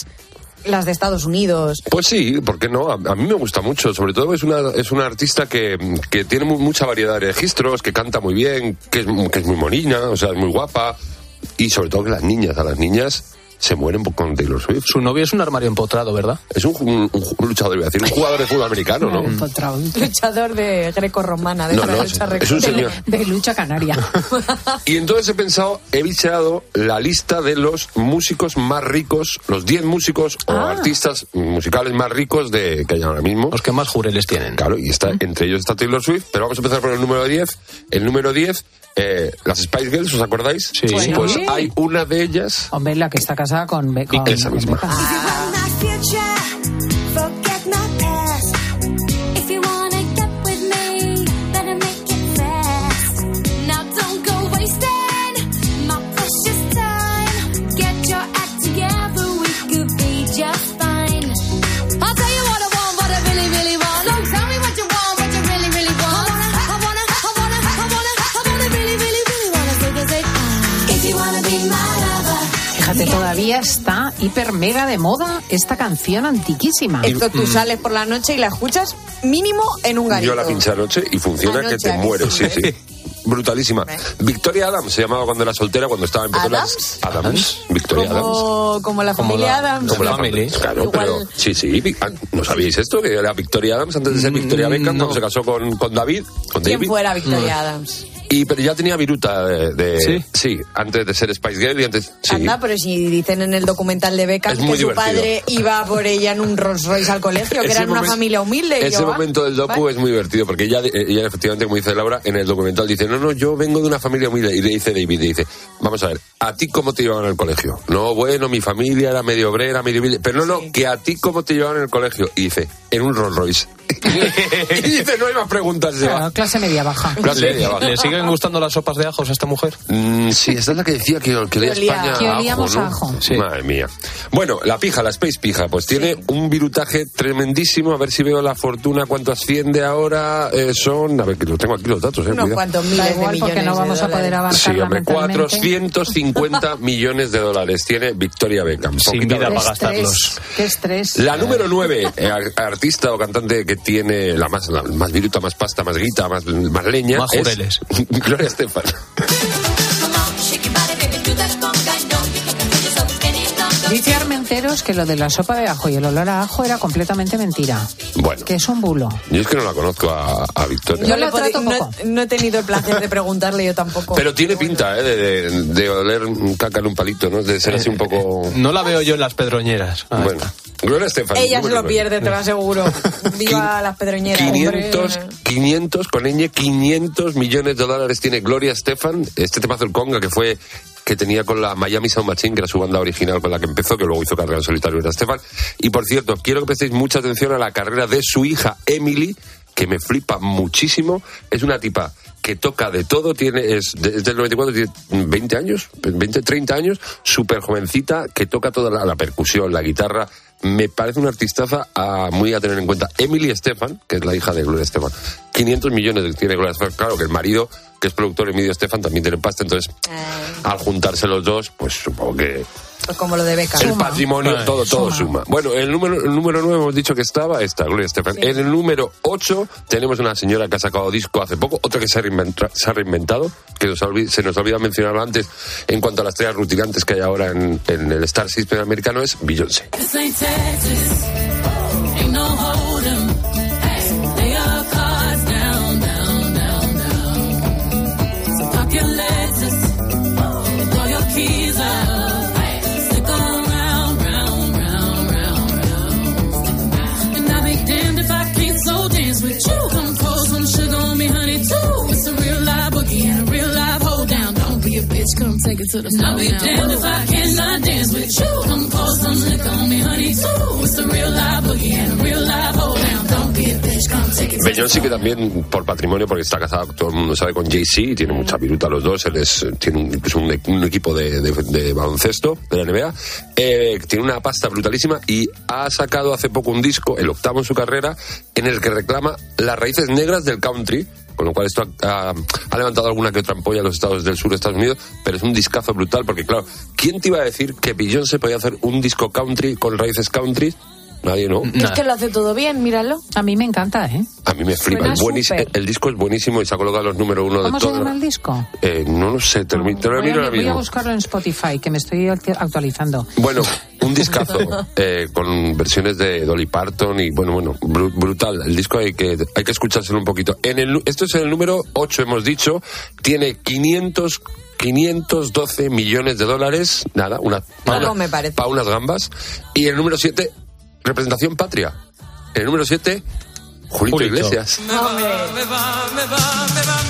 las de Estados Unidos. Pues sí, ¿por qué no? A, a mí me gusta mucho, sobre todo es una, es una artista que, que tiene mu- mucha variedad de registros, que canta muy bien, que es, que es muy monina, o sea, es muy guapa, y sobre todo que las niñas, a las niñas se mueren con Taylor Swift. Su novio es un armario empotrado, ¿verdad? Es un, un- un luchador, iba a decir, un jugador de fútbol americano, ¿no? Luchador de greco-romana, de No, esta no, lucha es- reco- es un señor. De lucha canaria. Y entonces he pensado, he bicheado la lista de los músicos más ricos, los diez músicos o Ah. artistas musicales más ricos de que hay ahora mismo. Los que más jureles tienen. Claro, y está, entre ellos está Taylor Swift, pero vamos a empezar por el número diez. El número diez, eh, las Spice Girls, ¿os acordáis? Sí. Bueno. Pues Sí. hay una de ellas. Hombre, la que está casada con, Be- con, Esa misma. con Beckham. Fíjate, todavía está hiper mega de moda esta canción antiquísima. Esto tú sales por la noche y la escuchas mínimo en un garito. Yo la pinché anoche y funciona Anoche, que te ¿a que mueres, sí, sí? sí. Brutalísima. Victoria Adams se llamaba cuando era soltera, cuando estaba empezando ¿Adams? las Adams. Victoria Adams. Como, como la familia Adams. Como la familia. Claro, Igual- pero sí, sí. Vic- ah, ¿No sabíais esto? Que era Victoria Adams antes de ser Victoria Beckham, no. cuando se casó con, con David. Con ¿Quién David. fuera Victoria Adams? Y pero ya tenía viruta de, de ¿Sí? sí, antes de ser Spice Girl y antes sí. Anda, pero si dicen en el documental de Beckham Es que muy su divertido. padre iba por ella en un Rolls Royce al colegio, que Ese eran una momento- familia humilde. y Ese yo, momento del docu ¿vale? es muy divertido porque ella, ella efectivamente, como dice Laura, en el documental dice, no, no, yo vengo de una familia humilde. Y le dice David, le dice, vamos a ver, ¿a ti cómo te llevaban al colegio? No, bueno, mi familia era medio obrera, medio humilde. Pero no, no, que a ti cómo te llevaban en el colegio. Y dice, en un Rolls Royce. Y dice, no hay más preguntas. Se va. Claro, clase media baja. Clase ¿Le, media baja. ¿Le siguen gustando las sopas de ajos a esta mujer? Mm, sí, esta es la que decía que, que olía a olía- España que a ajo, olíamos ¿no? a ajo. Sí. Madre mía. Bueno, la pija, la Space Pija, pues tiene un virutaje tremendísimo. A ver si veo la fortuna, cuánto asciende ahora. Eh, son, a ver, que lo tengo aquí los datos, eh. Unos cuidado. cuantos Da miles de igual millones porque no de vamos a poder dólares. avanzar Sí, hombre, mentalmente. cuatrocientos cincuenta millones de dólares tiene Victoria Beckham. Sin Poquita vida Qué para broma. gastarlos. estrés, qué estrés. La número nueve, eh, artista o cantante que tiene la más, la más viruta, más pasta, más guita, más, más leña, Más es jureles. Gloria Estefan. Dice Armenteros que lo de la sopa de ajo y el olor a ajo era completamente mentira. Bueno, Que es un bulo. yo es que no la conozco a, a Victoria. Yo Yo le lo podi- trato no, poco. no he tenido el placer de preguntarle, yo tampoco. Pero tiene pinta, ¿eh? De, de, de oler un caca en un palito, ¿no? De ser así un poco... No la veo yo en las pedroñeras. Ah, Bueno, está. Gloria Estefan. Ella se número lo nueve. pierde, te lo aseguro. Viva las pedroñeras. quinientos, hombre. quinientos, con ñ, quinientos millones de dólares tiene Gloria Estefan. Este temazo del conga que fue, que tenía con la Miami Sound Machine, que era su banda original con la que empezó, que luego hizo carrera en solitario Gloria Estefan. Y por cierto, quiero que prestéis mucha atención a la carrera de su hija Emily, que me flipa muchísimo. Es una tipa que toca de todo, tiene, es, de- es del noventa y cuatro, tiene veinte años, veinte, treinta años, súper jovencita, que toca toda la, la percusión, la guitarra. Me parece una artistaza a, muy a tener en cuenta. Emily Estefan, que es la hija de Gloria Estefan. quinientos millones tiene Gloria Estefan. Claro que el marido, que es productor, Emilio Estefan, también tiene pasta. Entonces, al juntarse los dos, pues supongo que Pues como lo de Beckham. el patrimonio, Ay, todo, todo suma. Bueno, el número, el número nueve hemos dicho que estaba, está Gloria Estefan. En el número ocho tenemos una señora que ha sacado disco hace poco, otra que se ha, reinventa- se ha reinventado, que nos olvi- se nos olvida mencionarlo antes, en cuanto a las estrellas rutilantes que hay ahora en, en el Star System americano, es Beyoncé. This ain't Texas, ain't no hold'em. Lay your cards down, down, down, down. So pop your lettuce, throw your keys up. Stick around, round, round, round, round. And I'll be damned if I can't so dance with you. Come pour some sugar on me, honey, too. It's a real live boogie and a real live hold down. Don't be a bitch, come take it to the floor. I'll be damned if I cannot dance with you. Come pour some liquor on me, honey, too. It's a real live boogie and a real live hold down. Don't be a bitch, come take it to the Beyoncé, que también por patrimonio, porque está casada, todo el mundo sabe, con Jay-Z, y tiene mucha viruta los dos. Él es, tiene un, incluso un, un equipo de, de, de baloncesto de la N B A. Eh, tiene una pasta brutalísima y ha sacado hace poco un disco, el octavo en su carrera, en el que reclama las raíces negras del country. Con lo cual esto ha, ha, ha levantado alguna que otra ampolla en los estados del sur de Estados Unidos, pero es un discazo brutal, porque claro, ¿quién te iba a decir que Beyoncé podía hacer un disco country con raíces country? Nadie, ¿no? Es que lo hace todo bien, míralo. A mí me encanta, ¿eh? A mí me flipa. Suena Es buenísimo. súper. El disco es buenísimo y se ha colocado los número uno de ¿Cómo se todo. llama el disco? Eh, no lo sé, te, lo- te lo Voy miro a, ahora voy a mismo. buscarlo en Spotify, que me estoy actu- actualizando. Bueno, un discazo eh, con versiones de Dolly Parton y bueno, bueno, bru- brutal. El disco hay que hay que escuchárselo un poquito. En el, esto es el número ocho, hemos dicho. Tiene quinientos doce millones de dólares. Nada, una, para, Poco una- me parece. para unas gambas. Y el número siete, representación patria. El número siete, Julito, Julito. Iglesias. Me va, me va, me va, me va,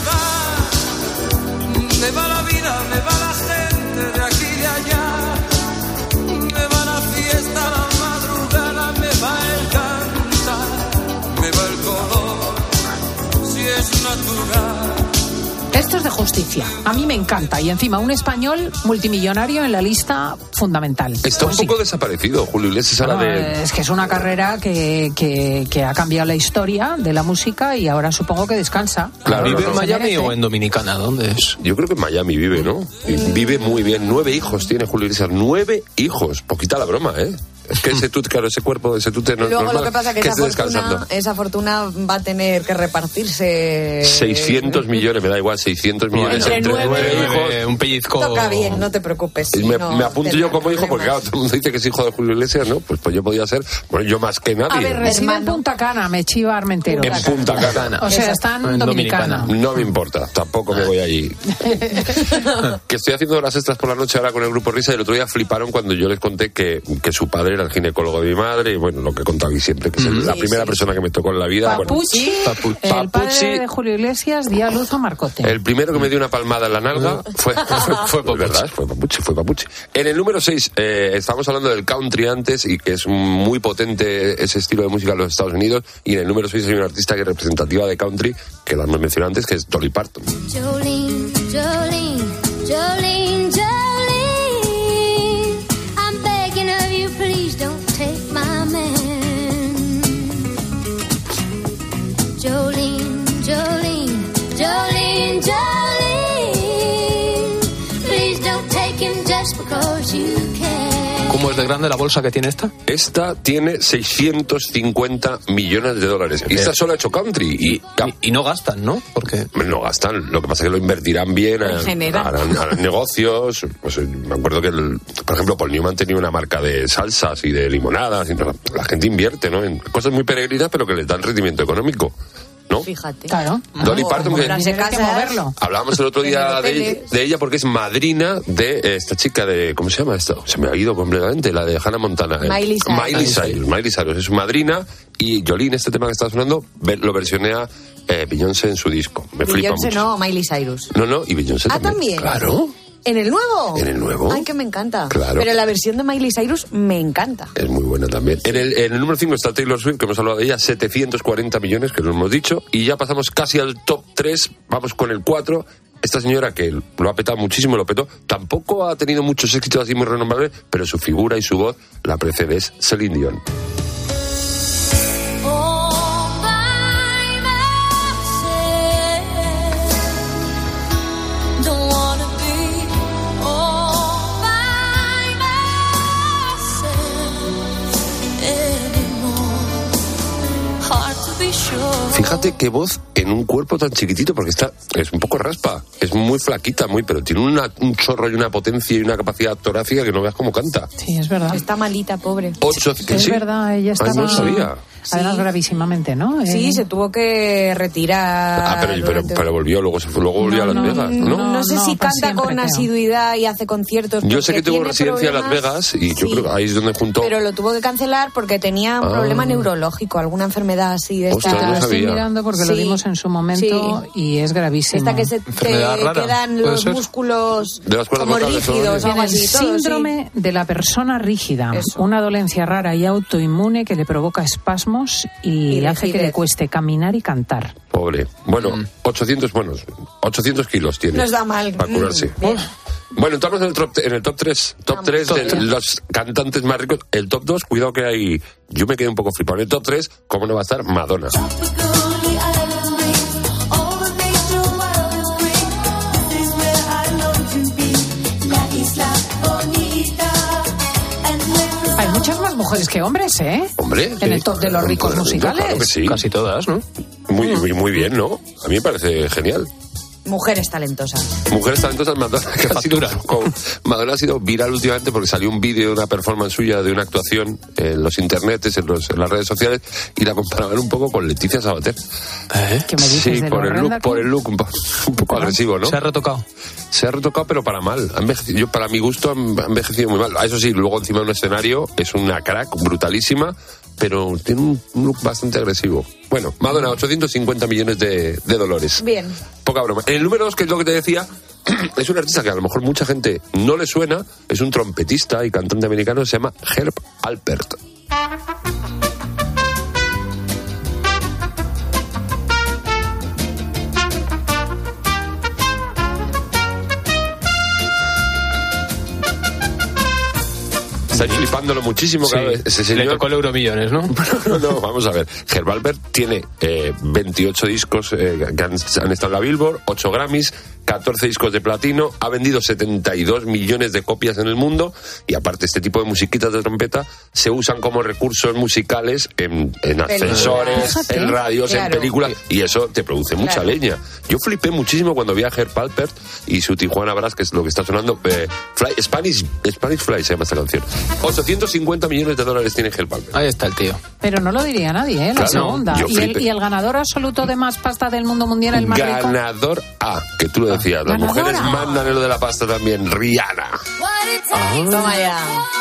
me va. Me va la vida, me va la gente de aquí y de allá. Me va la fiesta, la madrugada, me va el cantar. Me va el color, si es natural. Esto es de justicia. A mí me encanta. Y encima, un español multimillonario en la lista fundamental. Está un Pues sí. poco desaparecido, Julio Iglesias, ahora No, de... Es que es una carrera que, que, que ha cambiado la historia de la música y ahora supongo que descansa. Claro, ¿Vive no, en no. Miami merece. o en Dominicana? ¿Dónde es? Yo creo que en Miami vive, ¿no? Y vive muy bien. Nueve hijos tiene Julio Iglesias. Nueve hijos. Poquita la broma, ¿eh? Es que ese tute, claro, ese cuerpo, ese tute no es Luego normal lo que pasa es que, que esa, esté fortuna, descansando. esa fortuna va a tener que repartirse... seiscientos millones, me da igual, seiscientos millones entre entre nueve, nueve hijos. Eh, un pellizco. Toca bien, no te preocupes. Y si me, no me apunto yo como hijo, porque claro, problemas. todo el mundo dice que es hijo de Julio Iglesias, ¿no? Pues, pues yo podía ser, bueno, yo más que nadie. A ver, reside en Punta Cana, me chiva Armentero. En Punta Cana. O sea, está en Dominicana. No me importa, tampoco me voy allí. Que estoy haciendo horas extras por la noche ahora con el grupo Risa y el otro día fliparon cuando yo les conté que, que su padre era el ginecólogo de mi madre y bueno, lo que he contado aquí siempre, que es el- la Sí, primera sí. persona que me tocó en la vida. Papuchi, Bueno, Papu- el Papuchi, padre de Julio Iglesias, dio a luz a Marcote. el primero que me dio una palmada en la nalga fue, fue, fue Papuchi. ¿Verdad? Fue Papuchi, fue Papuchi. En el número seis, eh, estábamos hablando del country antes y que es muy potente ese estilo de música en los Estados Unidos. Y en el número seis hay una artista que es representativa de country, que la hemos mencionado antes, que es Dolly Parton. Jolene, Jolene, Jolene, Jolene, I'm begging of you, please don't take my man. Jolene, Jolene, Jolene, Jolene, please don't take him just because you can. ¿Cómo es de grande la bolsa que tiene esta? Esta tiene seiscientos cincuenta millones de dólares. Y esta solo ha hecho country. Y, y, y no gastan, ¿no? Porque no gastan. Lo que pasa es que lo invertirán bien. En general. Harán, harán negocios. Pues, me acuerdo que, el, por ejemplo, Paul Newman tenía una marca de salsas y de limonadas. Y no, la gente invierte, ¿no? En cosas muy peregrinas, pero que les dan rendimiento económico, ¿no? Fíjate. Claro. Dolly Parton, que Comprarse Hay que casas. moverlo. hablábamos el otro día de ella, de ella porque es madrina de eh, esta chica de... ¿Cómo se llama esto? Se me ha ido completamente, la de Hannah Montana. eh. Miley Cyrus. Miley Cyrus. Miley Cyrus es su madrina y Jolene, este tema que está sonando, ve- lo versionea eh, Beyoncé en su disco. Me flipa Beyoncé mucho. no, Miley Cyrus. No, no, y Beyoncé Ah, también. ¿también? Claro, ¿En el nuevo? en el nuevo. Ay, que me encanta. Claro. Pero la versión de Miley Cyrus me encanta. Es muy buena también. En el, en el número cinco está Taylor Swift, que hemos hablado de ella, setecientos cuarenta millones, que lo hemos dicho. Y ya pasamos casi al top tres, vamos con el cuatro. Esta señora que lo ha petado muchísimo, lo petó, tampoco ha tenido muchos éxitos así muy renombrables, pero su figura y su voz la precede, es Celine Dion. Don't wanna be all by myself anymore. Hard to be sure. Fíjate qué voz en un cuerpo tan chiquitito, porque está es un poco raspa, es muy flaquita, muy, pero tiene una, un chorro y una potencia y una capacidad torácica que no veas cómo canta. Sí, es verdad. Está malita, pobre. Ocho, Es ¿sí? verdad, ella Ay, estaba... no sabía. Además, gravísimamente, ¿no? Sí, Eh, se tuvo que retirar. Ah, pero, pero, durante- pero volvió, luego se fue, luego volvió No, a Las no, Vegas, ¿no? No, no sé no, si para canta siempre, con creo. asiduidad y hace conciertos. Yo sé porque que tuvo tiene residencia en Las problemas. Vegas y yo Sí, creo que ahí es donde juntó. pero lo tuvo que cancelar porque tenía un Ah. problema neurológico, alguna enfermedad así de Ostras, esta. no la estoy sabía. mirando porque lo Sí. vimos en su momento y es gravísimo. Esta que se te Enfermedad rara, quedan ¿puede los ser? músculos De las cuerdas como vocales, ¿no? rígidos, algo Tiene el así. todo, sí. síndrome de la persona rígida, Eso. una dolencia rara y autoinmune que le provoca espasmos y, Y hace que rigidez. le cueste caminar y cantar. Pobre. Bueno, ochocientos, bueno, ochocientos kilos tiene. No está mal. Para curarse. Mm, bien. Bueno, entramos en el top, en el top tres. Top Vamos. tres Top de tres. los cantantes más ricos. El top dos, cuidado que hay... Yo me quedé un poco flipado. En el top tres, ¿cómo no va a estar? Madonna. Hay muchas más mujeres que hombres, ¿eh? Hombre. En el top de los ricos musicales. Claro que sí. Casi todas, ¿no? Muy, muy, muy bien, ¿no? A mí me parece genial. Mujeres talentosas. Mujeres talentosas, Madonna, que ha sido, con- Madonna ha sido viral últimamente porque salió un vídeo de una performance suya, de una actuación en los internets, en, los- en las redes sociales, y la comparaban un poco con Leticia Sabater. ¿Eh? ¿Qué me dices Sí, de por lo el horrenda look, por que- el look un, po- un poco agresivo, ¿no? Se ha retocado. Se ha retocado, pero para mal. Ha envejecido- yo, para mi gusto, ha envejecido muy mal. Ah, eso sí, luego encima de un escenario es una crack brutalísima, pero tiene un un look bastante agresivo. Bueno, Madonna, ochocientos cincuenta millones de, de dólares. Bien. Poca broma. El número dos, que es lo que te decía, es un artista que a lo mejor mucha gente no le suena, es un trompetista y cantante americano, se llama Herb Alpert. Estáis flipándolo muchísimo. Sí. Claro, ese señor... Le tocó el Euromillones, ¿no? no, no, vamos a ver. Herb Alpert tiene eh, veintiocho discos eh, que han, han estado en la Billboard, ocho Grammys, catorce discos de platino, ha vendido setenta y dos millones de copias en el mundo, y aparte este tipo de musiquitas de trompeta se usan como recursos musicales en, en ascensores, Fíjate, en radios, claro. en películas, y eso te produce mucha Claro. leña. Yo flipé muchísimo cuando vi a Herb Alpert y su Tijuana Brass, que es lo que está sonando, eh, Fly, Spanish, Spanish Fly se llama esta canción. ochocientos cincuenta millones de dólares tiene Herb Alpert. Ahí está el tío. Pero no lo diría nadie, ¿eh? La Claro, segunda. yo ¿Y el, flipé. y el ganador absoluto de más pasta del mundo mundial, el más rico? Ganador A, que tú lo decías, las Ganadora. mujeres mandan en lo de la pasta también, Rihanna. Toma ya.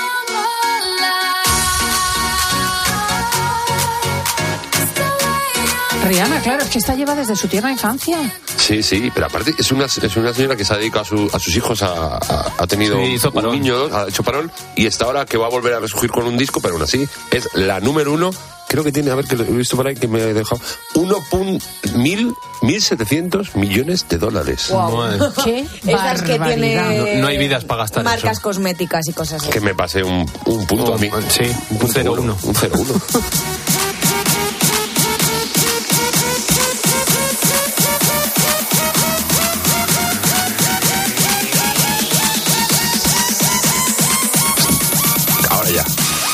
Rihanna, claro, es que esta lleva desde su tierna infancia. Sí, sí, pero aparte es una, es una señora que se ha dedicado a, su- a sus hijos, a, a- ha tenido Sí, hizo un parón. niño, dos, ha hecho parón, y está ahora que va a volver a resurgir con un disco, pero aún así es la número uno. Creo que tiene, a ver, que lo he visto por ahí que me he dejado, uno punto mil, mil setecientos millones de dólares. Wow. Madre. ¡Qué Esas que barbaridad! tiene No- no hay vidas para gastar marcas eso. cosméticas y cosas así. Que me pasé un, un punto Oh, a mí. sí, un punto cero uno, uno. Un cero uno. Ahora ya.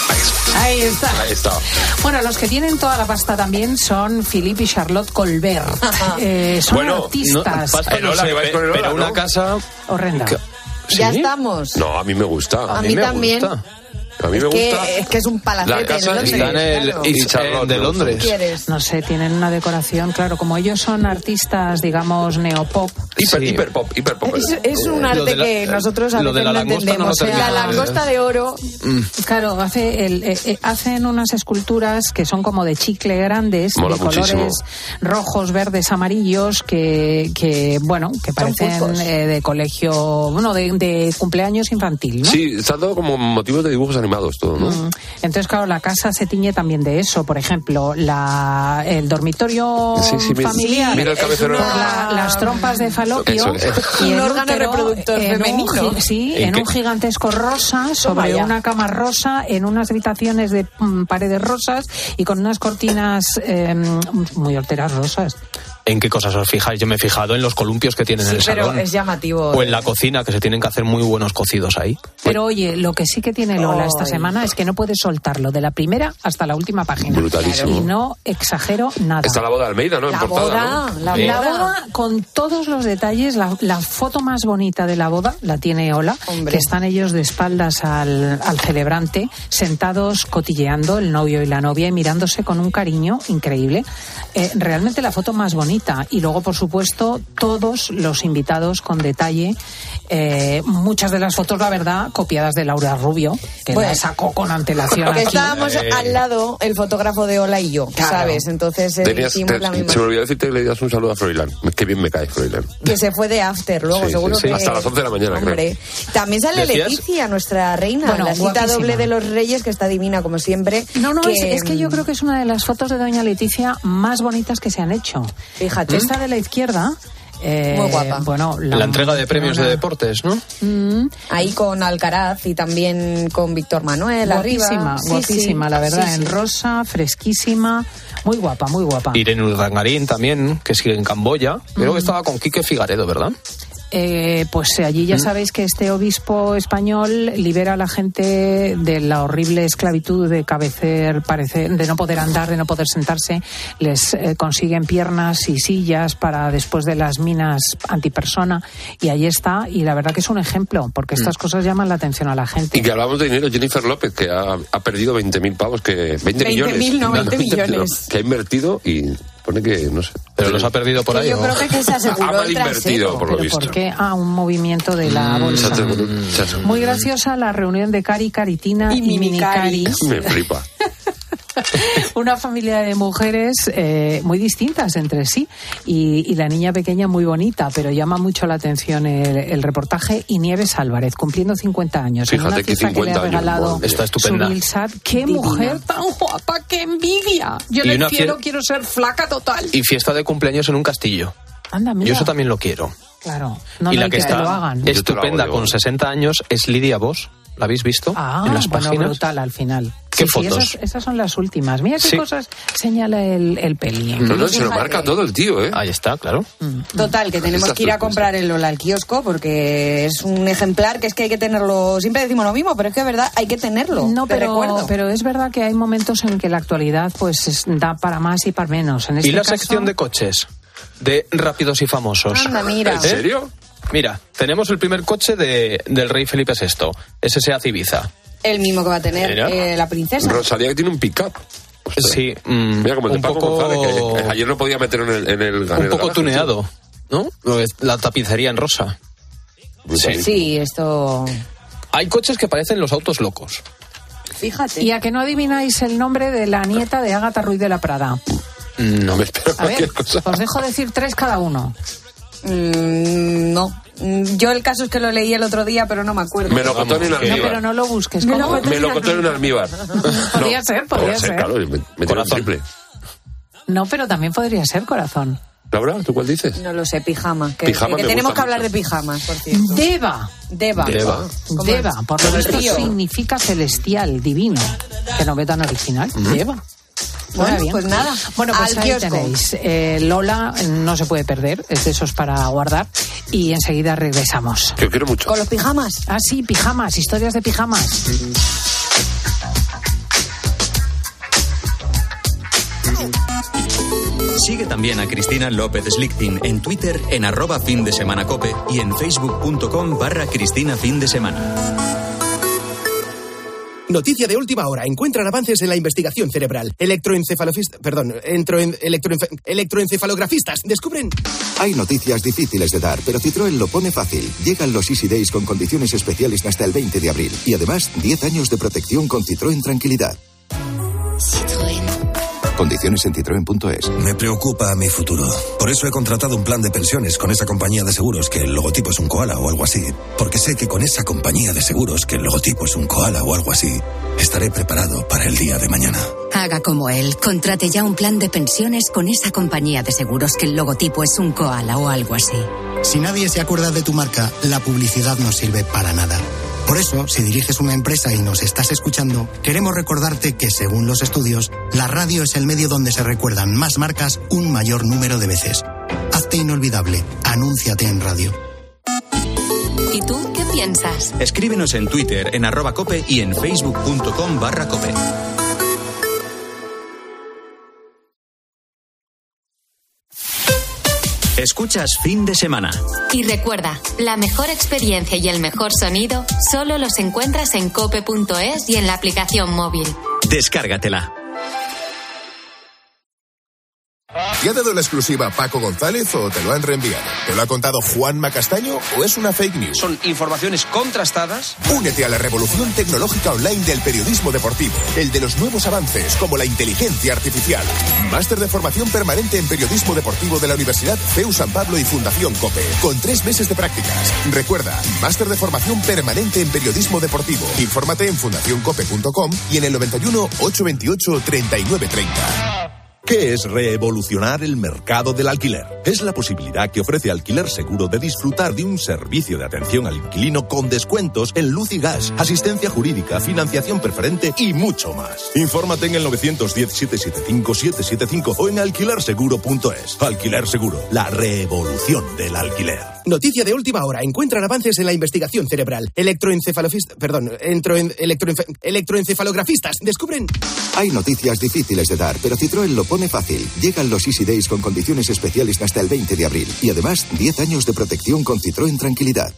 Ahí está. Ahí está. Bueno, los que tienen toda la pasta también son Philippe y Charlotte Colbert. Eh, son Bueno, artistas. No, pasta El no Ola, sé, que vais con el pero Ola, una ¿no? casa... Horrenda. que- Ya ¿Sí? estamos. No, a mí me gusta. A mí me también. gusta. A mí me Que, gusta. es que es un palacete. La casa ¿no? y- Está en el Claro. y East Charlotte, End de ¿no? Londres. ¿Quieres? No sé, tienen una decoración, claro, como ellos son artistas, digamos, neopop. Hiper, Sí. hiper pop, hiper pop. Es, es un Lo arte de la- que nosotros a lo veces de la no langosta no lo entendemos. termino la de ver. langosta de oro. Claro, hace el, eh, eh, hacen unas esculturas que son como de chicle grandes, Mola de colores muchísimo. rojos, verdes, amarillos, que, que bueno, que parecen pulpos. eh, de colegio, bueno, de, de cumpleaños infantil, ¿no? Sí, está todo como motivos de dibujos animados, todo, ¿no? Mm. Entonces, claro, la casa se tiñe también de eso. Por ejemplo, la, el dormitorio Sí, sí, mira- familiar, mira el cabecero. por la- las trompas de falopio Eso es. y Un el órgano útero reproductor en un femenino. gi- sí, ¿En en qué? un gigantesco rosa sobre ya. una cama rosa, en unas habitaciones de mm, paredes rosas y con unas cortinas eh, muy alteras rosas. ¿En qué cosas os fijáis? Yo me he fijado en los columpios que tienen en el Pero salón. es llamativo. O en la cocina, que se tienen que hacer muy buenos cocidos ahí. Pero oye, lo que sí que tiene Lola esta Ay. semana es que no puedes soltarlo de la primera hasta la última página. Brutalísimo. Y no exagero nada. Está la boda de Almeida, ¿no? En La portada, boda, ¿no? la Sí. La boda. boda con todos los detalles, la, la foto más bonita de la boda la tiene Ola, Hombre. que están ellos de espaldas al, al celebrante, sentados cotilleando el novio y la novia y mirándose con un cariño increíble. Eh, realmente la foto más bonita. Y luego, por supuesto, todos los invitados con detalle. Eh, muchas de las fotos, la verdad, copiadas de Laura Rubio, que Bueno. la sacó con antelación Que aquí. estábamos Eh. al lado el fotógrafo de Ola y yo, Claro. ¿sabes? Entonces eh, Tenías- hicimos te- la misma. se me olvidó decirte que le das un saludo a Froilán. Qué bien me cae, Froilán. Que se fue de after luego, Sí, seguro sí, sí. que... Hasta las once de la mañana, Hombre. También sale ¿Decías? Leticia, nuestra reina, Bueno, la cita guapísima. doble de los reyes, que está divina como siempre. No, no, que, es, es que yo creo que es una de las fotos de Doña Leticia más bonitas que se han hecho. Fíjate. Esta de la izquierda. eh, Muy guapa. Bueno, La, entrega de premios de deportes, ¿no? Mm, Ahí con Alcaraz y también con Víctor Manuel guapísima, arriba. Sí, guapísima, sí. la verdad, Sí, en sí. rosa, fresquísima, muy guapa, muy guapa. Irene Urdangarín también, que sigue en Camboya. Creo que estaba con Quique Figaredo, ¿verdad? Eh, pues allí ya sabéis que este obispo español libera a la gente de la horrible esclavitud de cabecer, parecer, de no poder andar, de no poder sentarse. Les eh, consiguen piernas y sillas para después de las minas antipersona. Y ahí está. Y la verdad que es un ejemplo, porque estas cosas llaman la atención a la gente. Y que hablamos de dinero, Jennifer López, que ha, ha perdido veinte mil pavos, que veinte millones. mil, no, veinte millones. no, que ha invertido y pone que, no sé. Pero los ha perdido por Que ahí. yo ¿o? creo que, que se Ha aseguró mal el invertido, trasero. por lo ¿Pero visto. por qué? Ah, un movimiento de la bolsa. Muy graciosa la reunión de Cari, Caritina y, Y Minicari. Minicari. Me flipa. Una familia de mujeres eh, muy distintas entre sí y, y la niña pequeña muy bonita, pero llama mucho la atención el, el reportaje. Y Nieves Álvarez, cumpliendo cincuenta años, Fíjate en una que fiesta que le cincuenta ha años, regalado madre. Está estupenda. su Bilsat. ¡Qué Divina. mujer tan guapa! ¡Qué envidia! Yo Y le una quiero, fie- quiero ser flaca total. Y fiesta de cumpleaños en un castillo. Anda, mira. Yo eso también lo quiero. Claro, no, y no la hay que que, está lo hagan. Yo te lo estupenda hago, digo. con sesenta años es Lidia Vos. ¿La habéis visto? Ah, en las bueno, páginas. brutal al final. ¿Qué Sí, sí, fotos? esas, esas son las últimas. Mira qué Sí. cosas señala el, el peli. No, no, se lo Fíjate. marca todo el tío, ¿eh? Ahí está, claro. Total, que tenemos que ir a comprar el Lola al kiosco porque es un ejemplar que es que hay que tenerlo. Siempre decimos lo mismo, pero es que es verdad, hay que tenerlo. No, te pero, recuerdo. pero es verdad que hay momentos en que la actualidad pues es- da para más y para menos. En este ¿Y la caso- sección de coches? De rápidos y famosos. Anda, mira. ¿En serio? Mira, tenemos el primer coche de, del rey Felipe sexto, ese Seat Ibiza. El mismo que va a tener Mira. eh, la princesa. Rosalía que tiene un pick-up. Ostras. Sí, mm, Mira como el de un Paco poco, González, que, que ayer no podía meter en el, en el en un el poco garaje, tuneado, ¿no? Lo es- La tapicería en rosa. Sí. Sí, esto. Hay coches que parecen los autos locos. Fíjate. Y a que no adivináis el nombre de la nieta de Ágata Ruiz de la Prada. No me espero A ver, cualquier cosa. os dejo decir tres cada uno. Mm, no. Mm, Yo el caso es que lo leí el otro día, pero no me acuerdo. Melocotón en No, pero almíbar. no lo busques. Me ¿cómo? lo boté. Melocotón en almíbar. Podría ser, podría ser. Claro, me, me tiro un Corazón. triple. No, pero también podría ser corazón. Laura, ¿tú cuál dices? No lo sé, pijama. Que, Pijama que me tenemos gusta que hablar mucho. de pijamas, por cierto. Deva. Deva. Deva. ¿Cómo Deva, es? por lo Como el visto río. significa celestial, divino. Que no ve tan original. Deva. Bueno, bien. pues nada, Bueno, pues al ahí kiosco. tenéis. Eh, Lola no se puede perder, es de esos para guardar. Y enseguida regresamos. Que os quiero mucho. ¿Con los pijamas? Ah, sí, pijamas, historias de pijamas. Sigue también a Cristina López Slichting en Twitter en arroba fin de semana cope y en facebook.com barra Cristina fin de semana. Noticia de última hora. Encuentran avances en la investigación cerebral. Electroencefalofistas... Perdón, entroen- electroenfe- electroencefalografistas descubren... Hay noticias difíciles de dar, pero Citroën lo pone fácil. Llegan los Easy Days con condiciones especiales hasta el veinte de abril. Y además, diez años de protección con Citroën Tranquilidad. Condiciones en citroen punto es. Me preocupa mi futuro. Por eso he contratado un plan de pensiones con esa compañía de seguros que el logotipo es un koala o algo así. Porque sé que con esa compañía de seguros que el logotipo es un koala o algo así, estaré preparado para el día de mañana. Haga como él. Contrate ya un plan de pensiones con esa compañía de seguros que el logotipo es un koala o algo así. Si nadie se acuerda de tu marca, la publicidad no sirve para nada. Por eso, si diriges una empresa y nos estás escuchando, queremos recordarte que, según los estudios, la radio es el medio donde se recuerdan más marcas un mayor número de veces. Hazte inolvidable. Anúnciate en radio. ¿Y tú qué piensas? Escríbenos en Twitter en arroba cope y en facebook.com barra cope. Escuchas Fin de Semana. Y recuerda, la mejor experiencia y el mejor sonido solo los encuentras en cope punto es y en la aplicación móvil. Descárgatela. ¿Te ha dado la exclusiva Paco González o te lo han reenviado? ¿Te lo ha contado Juanma Castaño o es una fake news? Son informaciones contrastadas. Únete a la revolución tecnológica online del periodismo deportivo, el de los nuevos avances como la inteligencia artificial. Máster de formación permanente en periodismo deportivo de la Universidad C E U San Pablo y Fundación COPE, con tres meses de prácticas. Recuerda, máster de formación permanente en periodismo deportivo. Infórmate en fundación cope punto com y en el noventa y uno, ochocientos veintiocho, treinta y nueve treinta. ¿Qué es revolucionar el mercado del alquiler? Es la posibilidad que ofrece Alquiler Seguro de disfrutar de un servicio de atención al inquilino con descuentos en luz y gas, asistencia jurídica, financiación preferente y mucho más. Infórmate en el nueve uno cero, siete siete cinco, siete siete cinco o en alquiler seguro punto es. Alquiler Seguro, la revolución del alquiler. Noticia de última hora. Encuentran avances en la investigación cerebral. Electroencefalofistas... Perdón, entroen- electroenfe- electroencefalografistas descubren... Hay noticias difíciles de dar, pero Citroën lo pone fácil. Llegan los Easy Days con condiciones especiales hasta el veinte de abril. Y además, diez años de protección con Citroën Tranquilidad.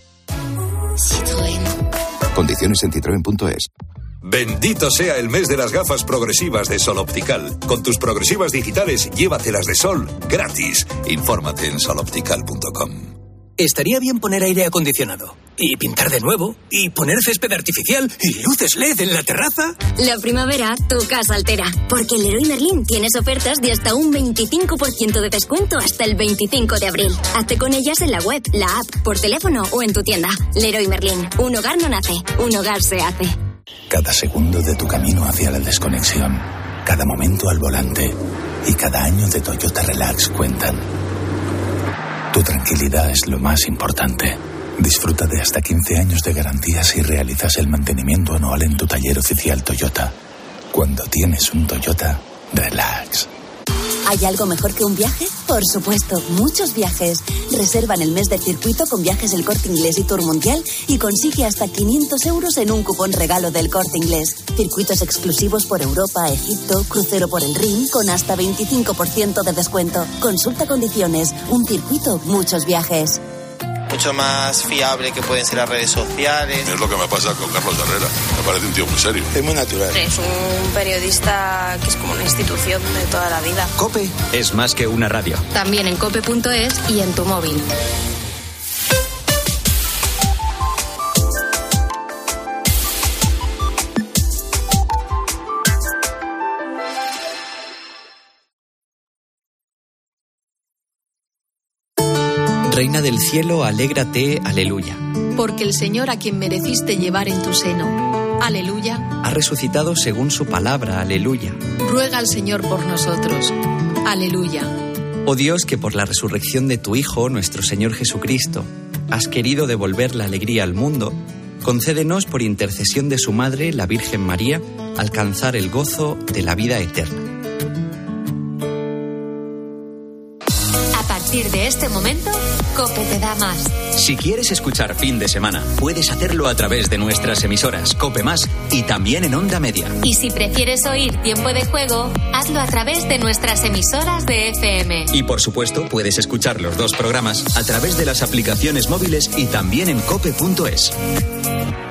Condiciones en citroen punto es. Bendito sea el mes de las gafas progresivas de Sol Optical. Con tus progresivas digitales, llévatelas de sol gratis. Infórmate en sol optical punto com. Estaría bien poner aire acondicionado, y pintar de nuevo, y poner césped artificial, y luces L E D en la terraza. La primavera, tu casa altera, porque en Leroy Merlin tienes ofertas de hasta un veinticinco por ciento de descuento hasta el veinticinco de abril. Hazte con ellas en la web, la app, por teléfono o en tu tienda. Leroy Merlin, un hogar no nace, un hogar se hace. Cada segundo de tu camino hacia la desconexión, cada momento al volante y cada año de Toyota Relax cuentan. Tu tranquilidad es lo más importante. Disfruta de hasta quince años de garantía si realizas el mantenimiento anual en tu taller oficial Toyota. Cuando tienes un Toyota, relax. ¿Hay algo mejor que un viaje? Por supuesto, muchos viajes. Reserva en el mes del circuito con Viajes del Corte Inglés y Tour Mundial y consigue hasta quinientos euros en un cupón regalo del Corte Inglés. Circuitos exclusivos por Europa, Egipto, crucero por el Rin con hasta veinticinco por ciento de descuento. Consulta condiciones. Un circuito, muchos viajes. Mucho más fiable que pueden ser las redes sociales. Es lo que me pasa con Carlos Herrera. Me parece un tío muy serio. Es muy natural. Es un periodista que es como una institución de toda la vida. COPE es más que una radio. También en cope punto es y en tu móvil. Reina del cielo, alégrate, aleluya. Porque el Señor a quien mereciste llevar en tu seno, aleluya, Ha resucitado según su palabra, aleluya. ruega al Señor por nosotros, aleluya. Oh Dios, que por la resurrección de tu Hijo, nuestro Señor Jesucristo, has querido devolver la alegría al mundo, concédenos por intercesión de su Madre, la Virgen María, alcanzar el gozo de la vida eterna. A partir de este momento, COPE te da más. Si quieres escuchar Fin de Semana, puedes hacerlo a través de nuestras emisoras COPE Más y también en Onda Media. Y si prefieres oír Tiempo de Juego, hazlo a través de nuestras emisoras de F M. Y por supuesto, puedes escuchar los dos programas a través de las aplicaciones móviles y también en cope punto es.